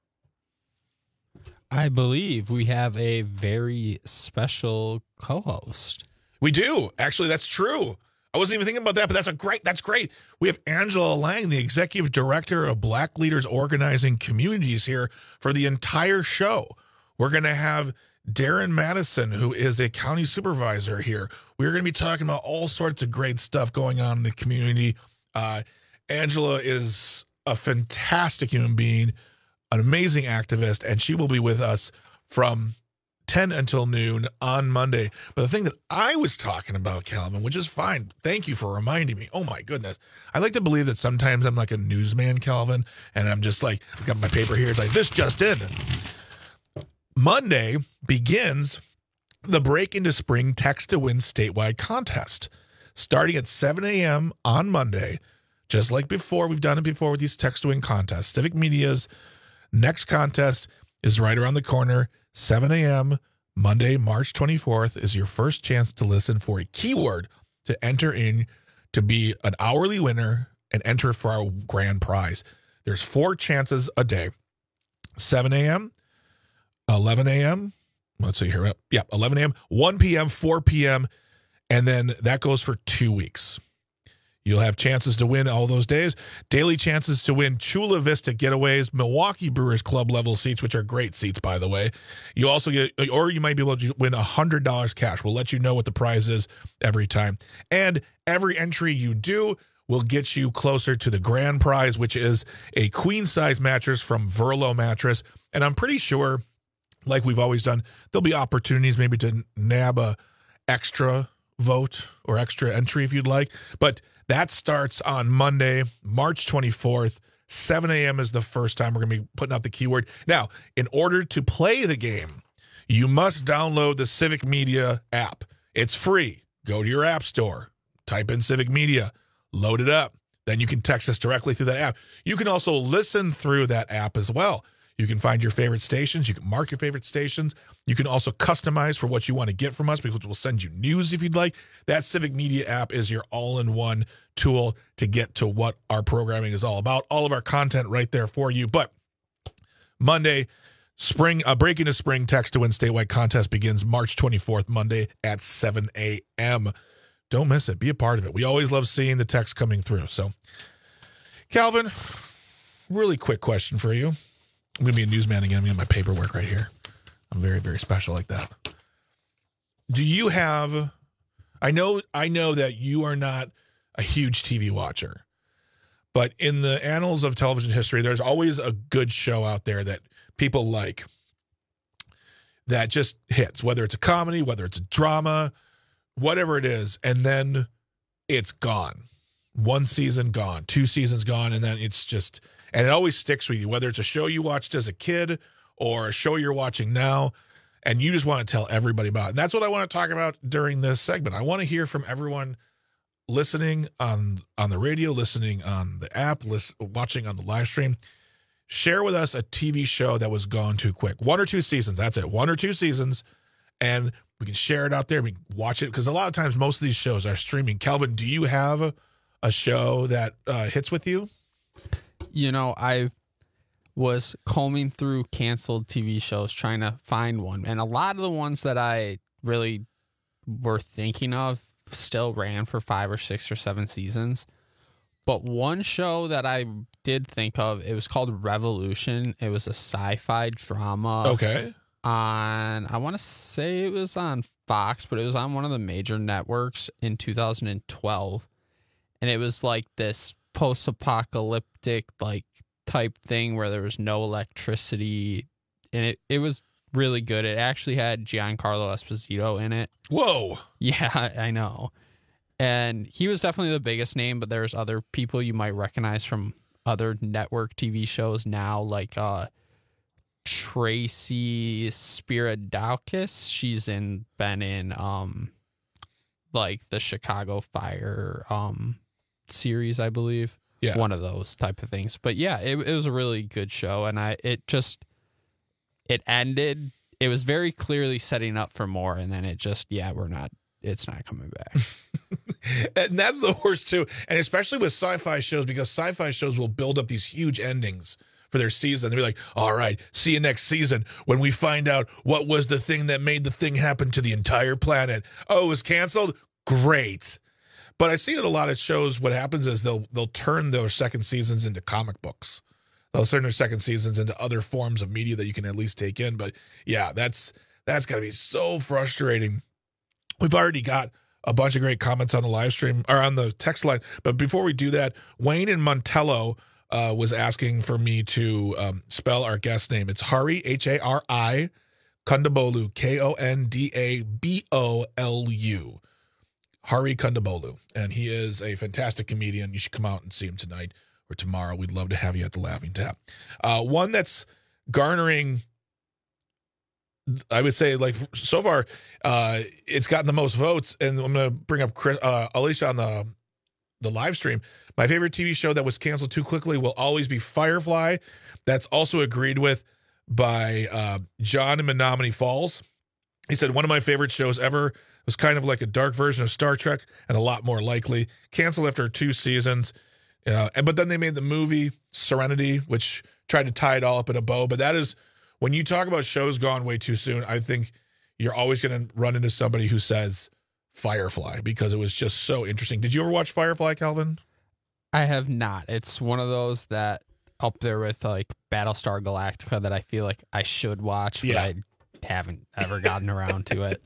I believe we have a very special co-host. We do. Actually, that's true. I wasn't even thinking about that, but that's great. We have Angela Lang, the executive director of Black Leaders Organizing Communities, here for the entire show. We're going to have Darren Madison, who is a county supervisor, here. We're going to be talking about all sorts of great stuff going on in the community. Angela is a fantastic human being, an amazing activist, and she will be with us from 10 until noon on Monday. But the thing that I was talking about, Calvin, which is fine. Thank you for reminding me. Oh, my goodness. I like to believe that sometimes I'm like a newsman, Calvin, and I'm just like, I've got my paper here. It's like, this just in. Monday begins the Break into Spring Text to Win statewide contest. Starting at 7 a.m. on Monday, just like before, we've done it before with these Text to Win contests. Civic Media's next contest is right around the corner. 7 a.m. Monday, March 24th is your first chance to listen for a keyword to enter in to be an hourly winner and enter for our grand prize. There's 4 chances a day. 7 a.m., 11 a.m., let's see here. Yeah, 11 a.m., 1 p.m., 4 p.m., and then that goes for 2 weeks. You'll have chances to win all those days. Daily chances to win Chula Vista Getaways, Milwaukee Brewers Club level seats, which are great seats, by the way. You also get, or you might be able to win $100 cash. We'll let you know what the prize is every time. And every entry you do will get you closer to the grand prize, which is a queen-size mattress from Verlo Mattress. And I'm pretty sure, like we've always done, there'll be opportunities maybe to nab a extra vote or extra entry if you'd like. But that starts on Monday, March 24th. 7 a.m. is the first time we're going to be putting out the keyword. Now, in order to play the game, you must download the Civic Media app. It's free. Go to your app store, type in Civic Media, load it up. Then you can text us directly through that app. You can also listen through that app as well. You can find your favorite stations. You can mark your favorite stations. You can also customize for what you want to get from us, because we'll send you news if you'd like. That Civic Media app is your all-in-one tool to get to what our programming is all about. All of our content right there for you. But Monday, Break into Spring Text to Win statewide contest begins March 24th, Monday at 7 a.m. Don't miss it. Be a part of it. We always love seeing the text coming through. So, Calvin, really quick question for you. I'm going to be a newsman again. I'm going to get my paperwork right here. I'm very, very special like that. Do you have, I know that you are not a huge TV watcher, but in the annals of television history, there's always a good show out there that people like that just hits, whether it's a comedy, whether it's a drama, whatever it is, and then it's gone. 1 season gone, 2 seasons gone, and then it's just, and it always sticks with you, whether it's a show you watched as a kid or a show you're watching now, and you just want to tell everybody about it. And that's what I want to talk about during this segment. I want to hear from everyone listening on the radio, listening on the app, watching on the live stream. Share with us a TV show that was gone too quick. 1 or 2 seasons. That's it. 1 or 2 seasons. And we can share it out there. We can watch it because a lot of times most of these shows are streaming. Calvin, do you have a show that hits with you? You know, I was combing through canceled TV shows trying to find one. And a lot of the ones that I really were thinking of still ran for 5 or 6 or 7 seasons. But one show that I did think of, it was called Revolution. It was a sci-fi drama. Okay. I want to say it was on Fox, but it was on one of the major networks in 2012. And it was like this post-apocalyptic like type thing where there was no electricity. And it was really good. It actually had Giancarlo Esposito in it. Whoa. Yeah, I know. And he was definitely the biggest name, but there's other people you might recognize from other network TV shows now, like Tracy Spiridakis. She's been in like the Chicago Fire series, I believe. Yeah. One of those type of things. But yeah, it was a really good show, and it ended. It was very clearly setting up for more, and then it's not coming back. And that's the worst too. And especially with sci-fi shows, because sci-fi shows will build up these huge endings for their season. They'll be like, all right, see you next season when we find out what was the thing that made the thing happen to the entire planet. Oh, it was canceled? Great. But I see it a lot of shows. What happens is they'll turn their second seasons into comic books. They'll turn their second seasons into other forms of media that you can at least take in. But yeah, that's got to be so frustrating. We've already got a bunch of great comments on the live stream or on the text line. But before we do that, Wayne in Montello was asking for me to spell our guest name. It's Hari, Hari, Kondabolu, Kondabolu. Hari Kondabolu. And he is a fantastic comedian. You should come out and see him tonight or tomorrow. We'd love to have you at the Laughing Tap. One that's garnering, I would say, like, so far, it's gotten the most votes, and I'm going to bring up Alicia on the live stream. My favorite TV show that was canceled too quickly will always be Firefly. That's also agreed with by John in Menominee Falls. He said, one of my favorite shows ever was kind of like a dark version of Star Trek and a lot more likely. Canceled after 2 seasons. But then they made the movie Serenity, which tried to tie it all up in a bow. But that is, when you talk about shows gone way too soon, I think you're always going to run into somebody who says Firefly because it was just so interesting. Did you ever watch Firefly, Calvin? I have not. It's one of those that up there with like Battlestar Galactica that I feel like I should watch, but I haven't ever gotten around to it.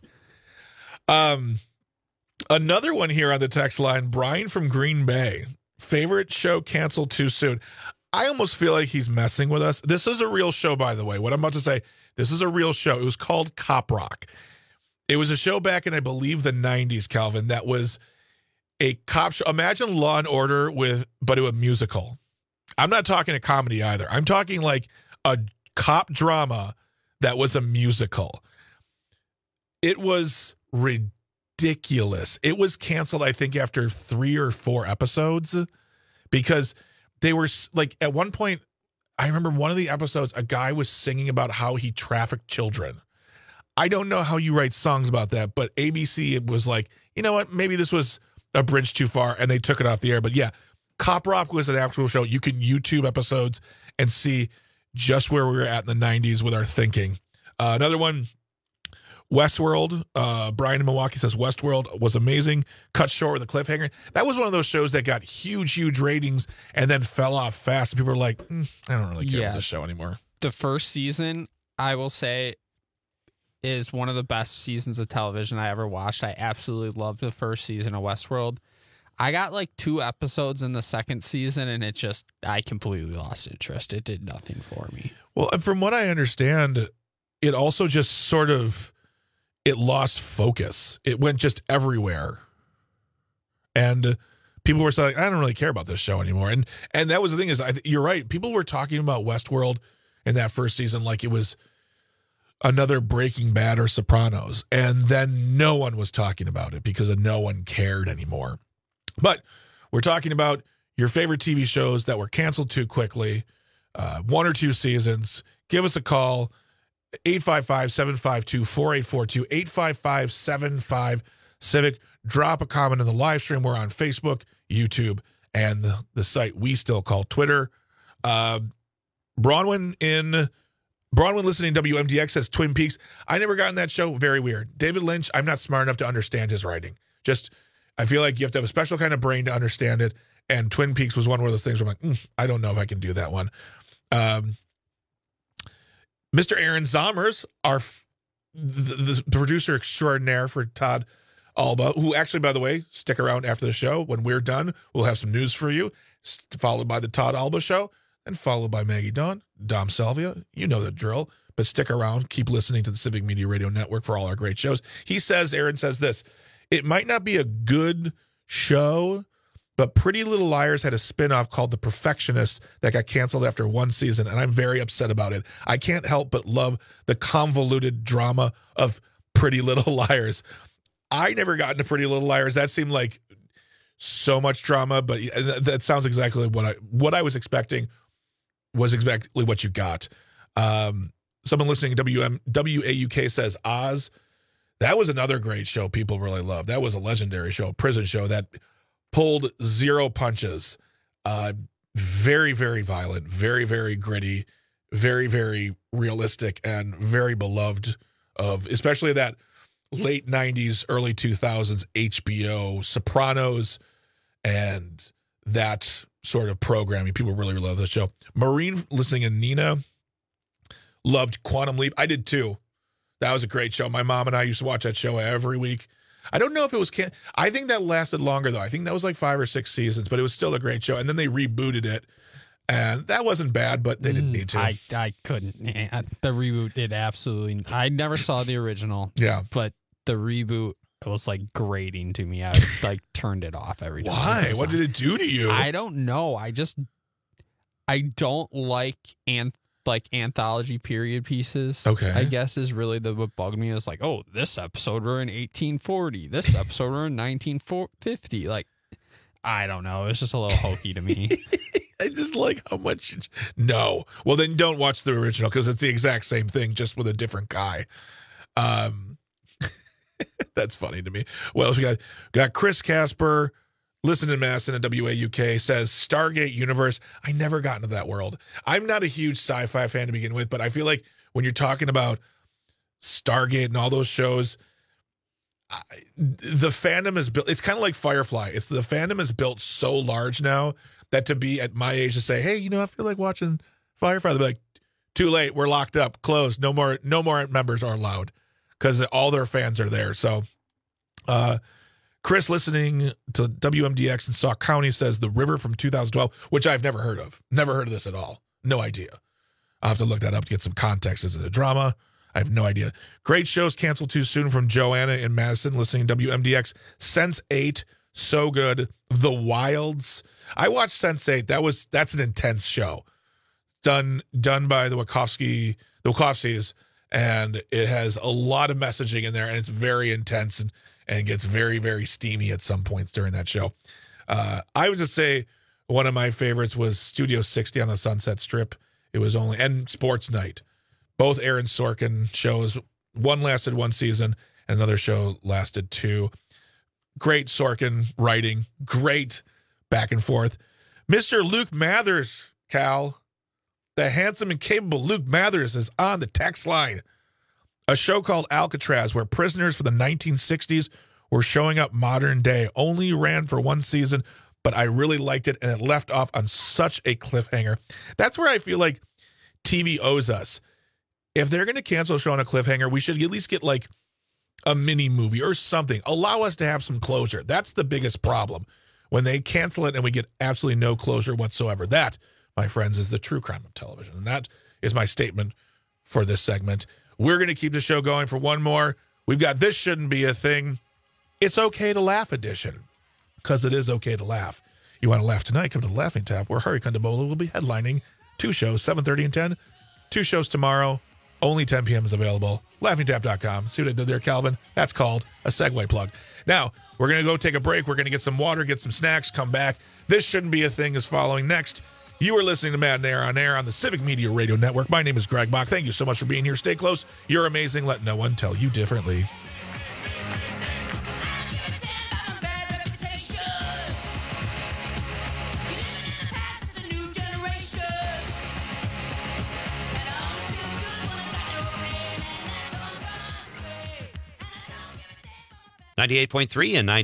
Another one here on the text line, Brian from Green Bay. Favorite show canceled too soon. I almost feel like he's messing with us. This is a real show, by the way. What I'm about to say, this is a real show. It was called Cop Rock. It was a show back in, I believe, the 90s, Calvin, that was a cop show. Imagine Law and Order but it was musical. I'm not talking a comedy either. I'm talking like a cop drama that was a musical. It was ridiculous. It was canceled, I think, after 3 or 4 episodes because they were like, at one point, I remember one of the episodes, a guy was singing about how he trafficked children. I don't know how you write songs about that, but ABC, it was like, you know what? Maybe this was a bridge too far, and they took it off the air. But yeah, Cop Rock was an actual show. You can YouTube episodes and see just where we were at in the 90s with our thinking. Another one, Westworld. Brian in Milwaukee says Westworld was amazing. Cut short with a cliffhanger. That was one of those shows that got huge ratings and then fell off fast. And people were like, I don't really care about this show anymore. The first season, I will say, is one of the best seasons of television I ever watched. I absolutely loved the first season of Westworld. I got like 2 episodes in the second season, and I completely lost interest. It did nothing for me. Well, from what I understand, it also just sort of, it lost focus. It went just everywhere. And people were saying, I don't really care about this show anymore. And that was the thing is, you're right. People were talking about Westworld in that first season like it was another Breaking Bad or Sopranos. And then no one was talking about it because no one cared anymore. But we're talking about your favorite TV shows that were canceled too quickly, 1 or 2 seasons. Give us a call, 855-752-4842, 855-75-CIVIC. Drop a comment in the live stream. We're on Facebook, YouTube, and the site we still call Twitter. Bronwyn listening to WMDX says Twin Peaks. I never got in that show. Very weird. David Lynch, I'm not smart enough to understand his writing. I feel like you have to have a special kind of brain to understand it. And Twin Peaks was one of those things where I'm like, I don't know if I can do that one. Mr. Aaron Zommers, the producer extraordinaire for Todd Alba, who actually, by the way, stick around after the show. When we're done, we'll have some news for you, followed by the Todd Alba show, and followed by Maggie Dawn, Dom Salvia. You know the drill, but stick around. Keep listening to the Civic Media Radio Network for all our great shows. Aaron says this, it might not be a good show, but Pretty Little Liars had a spinoff called The Perfectionist that got canceled after 1 season, and I'm very upset about it. I can't help but love the convoluted drama of Pretty Little Liars. I never got into Pretty Little Liars. That seemed like so much drama, but that sounds exactly what I was expecting was exactly what you got. Someone listening to WAUK says Oz. That was another great show people really loved. That was a legendary show, prison show that pulled 0 punches. Very, very violent, very, very gritty, very, very realistic, and very beloved of especially that late 90s, early 2000s HBO, Sopranos, and that sort of programming. People really love the show. Maureen listening in Nina loved Quantum Leap. I did too. That was a great show. My mom and I used to watch that show every week. I don't know if it was I think that lasted longer, though. I think that was like 5 or 6 seasons, but it was still a great show. And then they rebooted it, and that wasn't bad, but they didn't need to. I couldn't. The reboot did absolutely. I never saw the original. Yeah. But the reboot, it was like grating to me. I like turned it off every time. Why? What did it do to you? I don't know. I don't like anthology period pieces. Okay. I guess is really what bugged me. Is like, oh, this episode we're in 1840. This episode we're in 1950. Like, I don't know. It's just a little hokey to me. I just like how much. No. Well, then don't watch the original because it's the exact same thing, just with a different guy. That's funny to me. Well, we got Chris Casper. Listen to Madison at WAUK says Stargate Universe. I never got into that world. I'm not a huge sci-fi fan to begin with, but I feel like when you're talking about Stargate and all those shows, the fandom is built. It's kind of like Firefly. The fandom is built so large now that to be at my age to say, hey, I feel like watching Firefly, they'll be like, too late. We're locked up, closed. No more members are allowed because all their fans are there. So, Chris listening to WMDX in Sauk County says The River from 2012, which I've never heard of. Never heard of this at all. No idea. I'll have to look that up to get some context. Is it a drama? I have no idea. Great shows canceled too soon from Joanna in Madison listening to WMDX. Sense8, so good. The Wilds. I watched Sense8. That's an intense show. Done by the Wachowskis, and it has a lot of messaging in there, and it's very intense and gets very, very steamy at some points during that show. I would just say one of my favorites was Studio 60 on the Sunset Strip. It was and Sports Night. Both Aaron Sorkin shows. One lasted 1 season, and another show lasted 2. Great Sorkin writing. Great back and forth. Mr. Luke Mathers, Cal. The handsome and capable Luke Mathers is on the text line. A show called Alcatraz, where prisoners for the 1960s were showing up modern day, only ran for 1 season, but I really liked it, and it left off on such a cliffhanger. That's where I feel like TV owes us. If they're going to cancel a show on a cliffhanger, we should at least get like a mini movie or something. Allow us to have some closure. That's the biggest problem. When they cancel it and we get absolutely no closure whatsoever. That, my friends, is the true crime of television. And that is my statement for this segment. We're going to keep the show going for one more. We've got This Shouldn't Be a Thing. It's Okay to Laugh edition, because it is okay to laugh. You want to laugh tonight? Come to the Laughing Tap, where Hari Kondabolu will be headlining 2 shows, 7:30 and 10, 2 shows tomorrow. Only 10 p.m. is available. LaughingTap.com. See what I did there, Calvin? That's called a segue plug. Now, we're going to go take a break. We're going to get some water, get some snacks, come back. This Shouldn't Be a Thing is following next. You are listening to Matt and Air on air on the Civic Media Radio Network. My name is Greg Bach. Thank you so much for being here. Stay close. You're amazing. Let no one tell you differently. .3 and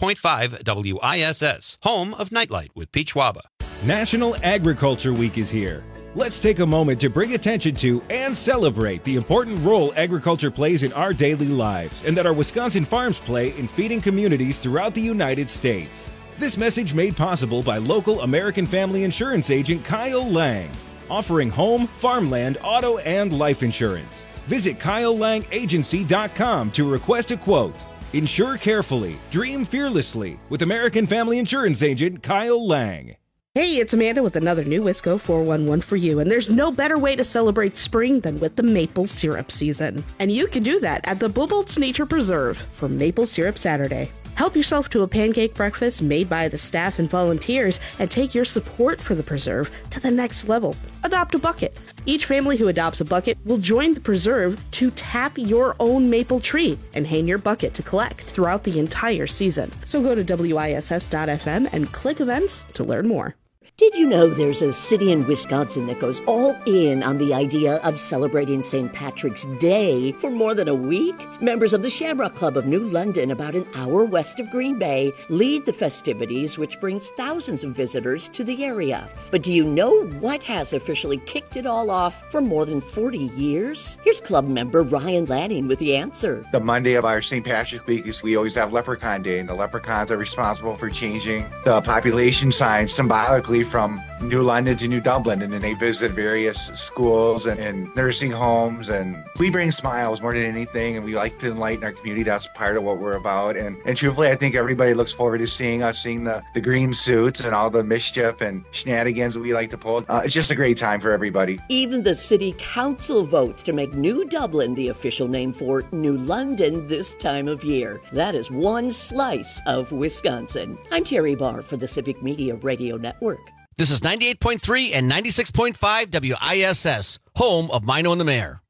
96.5 WISS, home of Nightlight with Pete Schwaba. National Agriculture Week is here. Let's take a moment to bring attention to and celebrate the important role agriculture plays in our daily lives and that our Wisconsin farms play in feeding communities throughout the United States. This message made possible by local American Family Insurance agent Kyle Lang, offering home, farmland, auto, and life insurance. Visit KyleLangAgency.com to request a quote. Insure carefully, dream fearlessly with American Family Insurance agent Kyle Lang. Hey, it's Amanda with another new Wisco 411 for you, and there's no better way to celebrate spring than with the maple syrup season. And you can do that at the Bubolt's Nature Preserve for Maple Syrup Saturday. Help yourself to a pancake breakfast made by the staff and volunteers and take your support for the preserve to the next level. Adopt a bucket. Each family who adopts a bucket will join the preserve to tap your own maple tree and hang your bucket to collect throughout the entire season. So go to WISS.FM and click events to learn more. Did you know there's a city in Wisconsin that goes all in on the idea of celebrating St. Patrick's Day for more than a week? Members of the Shamrock Club of New London, about an hour west of Green Bay, lead the festivities, which brings thousands of visitors to the area. But do you know what has officially kicked it all off for more than 40 years? Here's club member Ryan Lanning with the answer. The Monday of our St. Patrick's Week is we always have Leprechaun Day, and the leprechauns are responsible for changing the population signs symbolically from New London to New Dublin, and then they visit various schools and nursing homes, and we bring smiles more than anything, and we like to enlighten our community. That's part of what we're about, and truthfully, I think everybody looks forward to seeing us, seeing the green suits and all the mischief and shenanigans that we like to pull. It's just a great time for everybody. Even the city council votes to make New Dublin the official name for New London this time of year. That is one slice of Wisconsin. I'm Terry Barr for the Civic Media Radio Network. This is 98.3 and 96.5 WISS, home of Mino and the Mayor.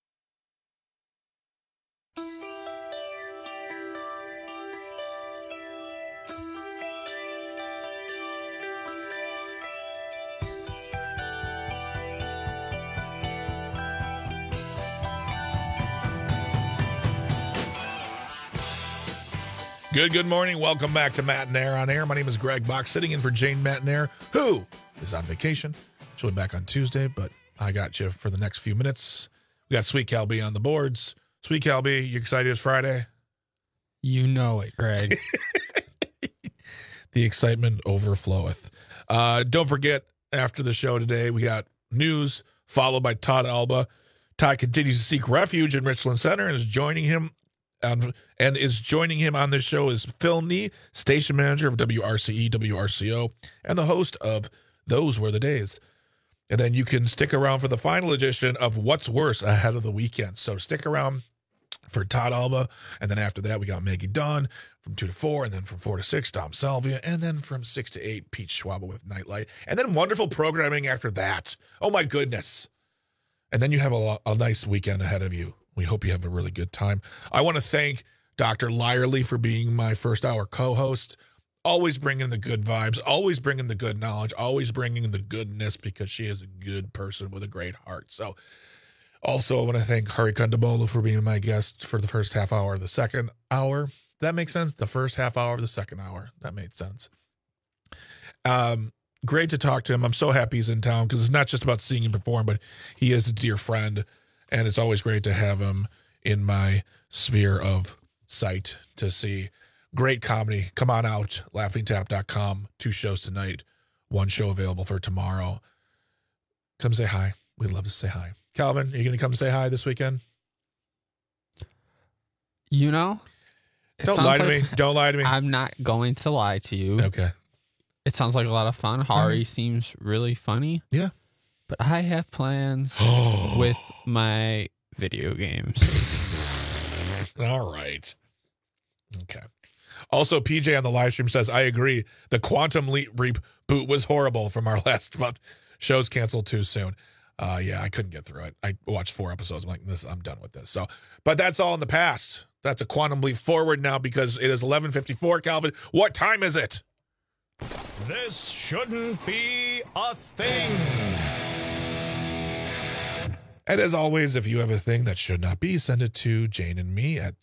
Good morning. Welcome back to Matt and Air on Air. My name is Greg Bach, sitting in for Jane Matnair, who is on vacation. She'll be back on Tuesday, but I got you for the next few minutes. We got Sweet Cal B on the boards. Sweet Cal B, you excited it's Friday? You know it, Greg. The excitement overfloweth. Don't forget, after the show today, we got news followed by Todd Alba. Todd continues to seek refuge in Richland Center and is joining him on this show is Phil Nee, station manager of WRCE, WRCO, and the host of Those Were the Days. And then you can stick around for the final edition of What's Worse ahead of the weekend. So stick around for Todd Alba. And then after that, we got Maggie Dunn from 2 to 4. And then from 4 to 6, Tom Salvia. And then from 6 to 8, Pete Schwaba with Nightlight. And then wonderful programming after that. Oh, my goodness. And then you have a nice weekend ahead of you. We hope you have a really good time. I want to thank Dr. Lyerly for being my first hour co-host. Always bringing the good vibes, always bringing the good knowledge, always bringing the goodness, because she is a good person with a great heart. So also I want to thank Hari Kondabolu for being my guest for the first half hour of the second hour. That makes sense? The first half hour of the second hour. That made sense. Great to talk to him. I'm so happy he's in town, because it's not just about seeing him perform, but he is a dear friend. And it's always great to have him in my sphere of sight to see great comedy. Come on out, LaughingTap.com. 2 shows tonight, 1 show available for tomorrow. Come say hi. We'd love to say hi. Calvin, are you going to come say hi this weekend? You know? Don't lie to me. Don't lie to me. I'm not going to lie to you. Okay. It sounds like a lot of fun. Hari seems really funny. Yeah. but I have plans with my video games. All right. Okay. Also, PJ on the live stream says, I agree. The Quantum Leap reboot was horrible from our last month. Show's canceled too soon. Yeah, I couldn't get through it. I watched 4 episodes. I'm like, I'm done with this. So, but that's all in the past. That's a quantum leap forward now because it is 11:54. Calvin, what time is it? This shouldn't be a thing. And as always, if you have a thing that should not be, send it to Jane and me at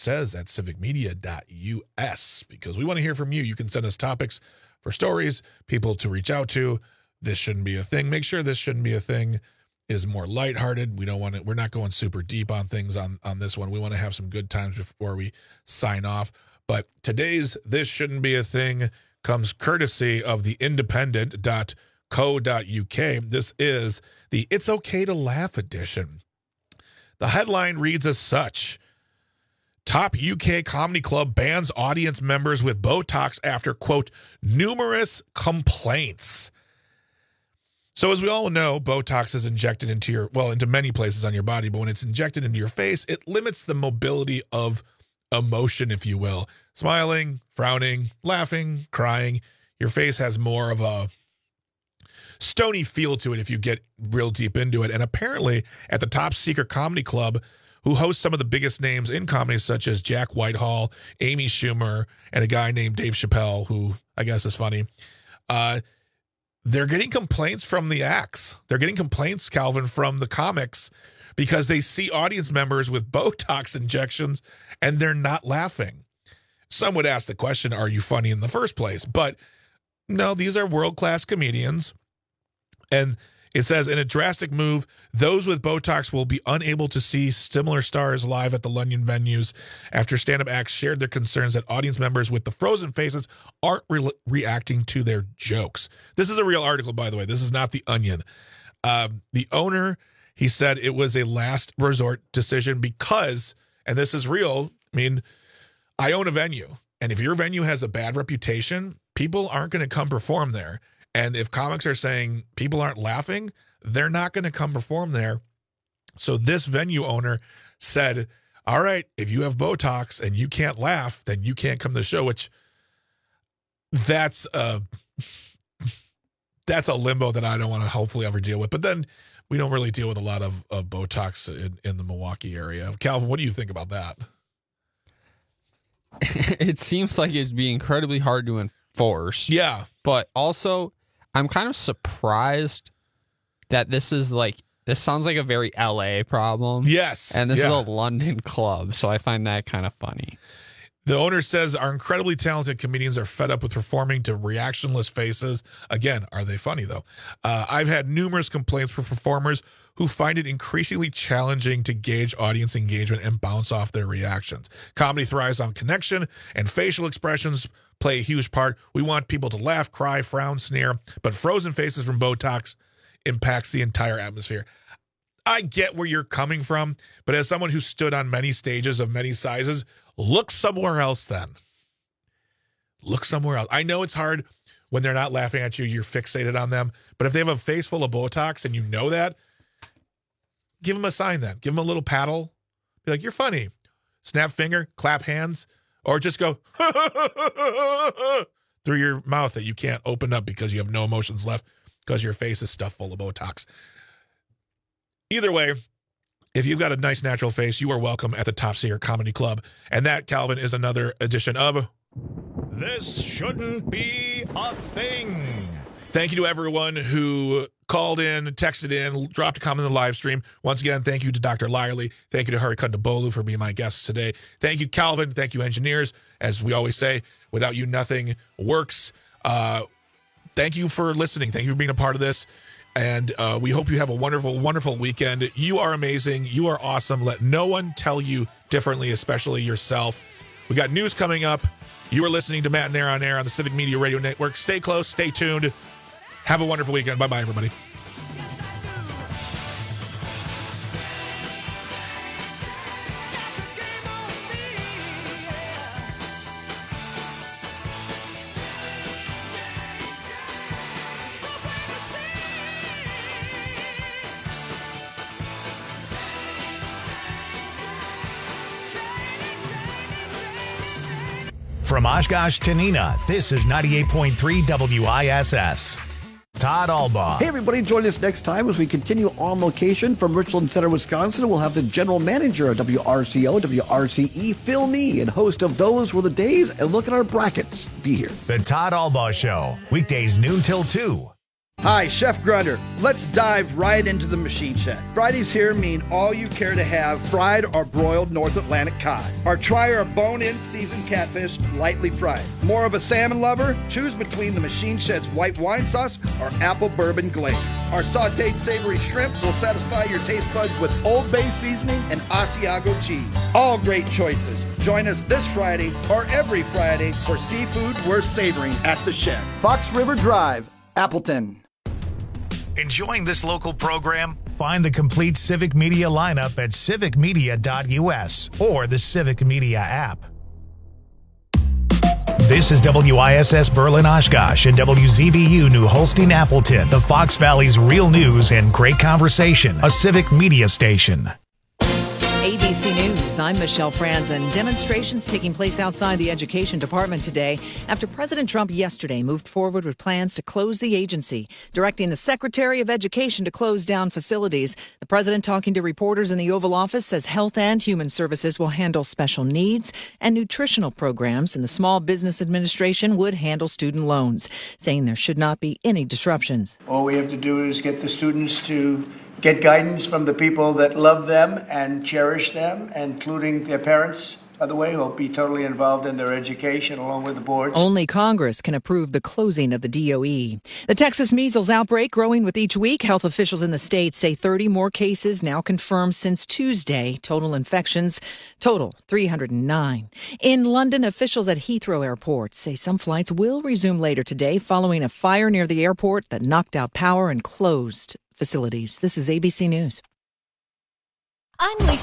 janesays@civicmedia.us because we want to hear from you. You can send us topics for stories, people to reach out to. This shouldn't be a thing. Make sure this shouldn't be a thing is more lighthearted. We're not going super deep on things on this one. We want to have some good times before we sign off. But today's This Shouldn't Be a Thing comes courtesy of the independent.co.uk. This is the It's Okay to Laugh edition. The headline reads as such: Top UK comedy club bans audience members with Botox after, quote, numerous complaints. So as we all know, Botox is injected into many places on your body, but when it's injected into your face, it limits the mobility of emotion, if you will. Smiling, frowning, laughing, crying. Your face has more of a stony feel to it if you get real deep into it. And apparently at the Top Secret Comedy Club, who hosts some of the biggest names in comedy, such as Jack Whitehall, Amy Schumer, and a guy named Dave Chappelle, who I guess is funny, they're getting complaints from the acts. They're getting complaints, Calvin, from the comics because they see audience members with Botox injections and they're not laughing. Some would ask the question, are you funny in the first place? But no, these are world-class comedians. And it says, in a drastic move, those with Botox will be unable to see similar stars live at the London venues after stand-up acts shared their concerns that audience members with the frozen faces aren't reacting to their jokes. This is a real article, by the way. This is not The Onion. The owner, he said it was a last resort decision because, and this is real, I mean, I own a venue, and if your venue has a bad reputation, people aren't going to come perform there. And if comics are saying people aren't laughing, they're not going to come perform there. So this venue owner said, all right, if you have Botox and you can't laugh, then you can't come to the show, which that's a limbo that I don't want to hopefully ever deal with. But then we don't really deal with a lot of Botox in the Milwaukee area. Calvin, what do you think about that? It seems like it'd be incredibly hard to enforce. Yeah. But also, I'm kind of surprised that this sounds like a very LA problem. Yes. And this is a London club, so I find that kind of funny. The owner says our incredibly talented comedians are fed up with performing to reactionless faces. Again, are they funny, though? I've had numerous complaints from performers who find it increasingly challenging to gauge audience engagement and bounce off their reactions. Comedy thrives on connection, and facial expressions play a huge part. We want people to laugh, cry, frown, sneer, but frozen faces from Botox impacts the entire atmosphere. I get where you're coming from, but as someone who stood on many stages of many sizes, look somewhere else then. Look somewhere else. I know it's hard when they're not laughing at you, you're fixated on them, but if they have a face full of Botox and you know that, give them a sign then. Give them a little paddle. Be like, you're funny. Snap finger, clap hands, or just go through your mouth that you can't open up because you have no emotions left because your face is stuffed full of Botox. Either way, if you've got a nice natural face, you are welcome at the Top Secret Comedy Club. And that, Calvin, is another edition of This Shouldn't Be a Thing. Thank you to everyone who called in, texted in, dropped a comment in the live stream. Once again, thank you to Dr. Lyerly. Thank you to Hari Kondabolu for being my guests today. Thank you, Calvin. Thank you, engineers. As we always say, without you, nothing works. Thank you for listening. Thank you for being a part of this. And we hope you have a wonderful, wonderful weekend. You are amazing. You are awesome. Let no one tell you differently, especially yourself. We got news coming up. You are listening to Matt and Air on Air on the Civic Media Radio Network. Stay close. Stay tuned. Have a wonderful weekend. Bye-bye, everybody. From Oshkosh to Neenah, this is 98.3 WISS. Todd Albaugh. Hey, everybody, join us next time as we continue on location from Richland Center, Wisconsin. We'll have the general manager of WRCO, WRCE, Phil Nee, and host of Those Were the Days, and look at our brackets. Be here. The Todd Albaugh Show, weekdays noon till 2. Hi, Chef Grunder. Let's dive right into the machine shed. Fridays here mean all you care to have fried or broiled North Atlantic cod. Or try our bone-in seasoned catfish lightly fried. More of a salmon lover? Choose between the machine shed's white wine sauce or apple bourbon glaze. Our sauteed savory shrimp will satisfy your taste buds with Old Bay seasoning and Asiago cheese. All great choices. Join us this Friday or every Friday for seafood worth savoring at the shed. Fox River Drive, Appleton. Enjoying this local program? Find the complete Civic Media lineup at civicmedia.us or the Civic Media app. This is WISS Berlin Oshkosh and WZBU New Holstein Appleton, the Fox Valley's real news and great conversation, a Civic Media station. ABC News, I'm Michelle Franzen. Demonstrations taking place outside the Education Department today after President Trump yesterday moved forward with plans to close the agency, directing the Secretary of Education to close down facilities. The president, talking to reporters in the Oval Office, says Health and Human Services will handle special needs and nutritional programs, and the Small Business Administration would handle student loans, saying there should not be any disruptions. All we have to do is get the students to get guidance from the people that love them and cherish them, including their parents, by the way, who will be totally involved in their education along with the boards. Only Congress can approve the closing of the DOE. The Texas measles outbreak growing with each week. Health officials in the state say 30 more cases now confirmed since Tuesday. Total infections, 309. In London, officials at Heathrow Airport say some flights will resume later today following a fire near the airport that knocked out power and closed facilities. This is ABC News. I'm Lisa.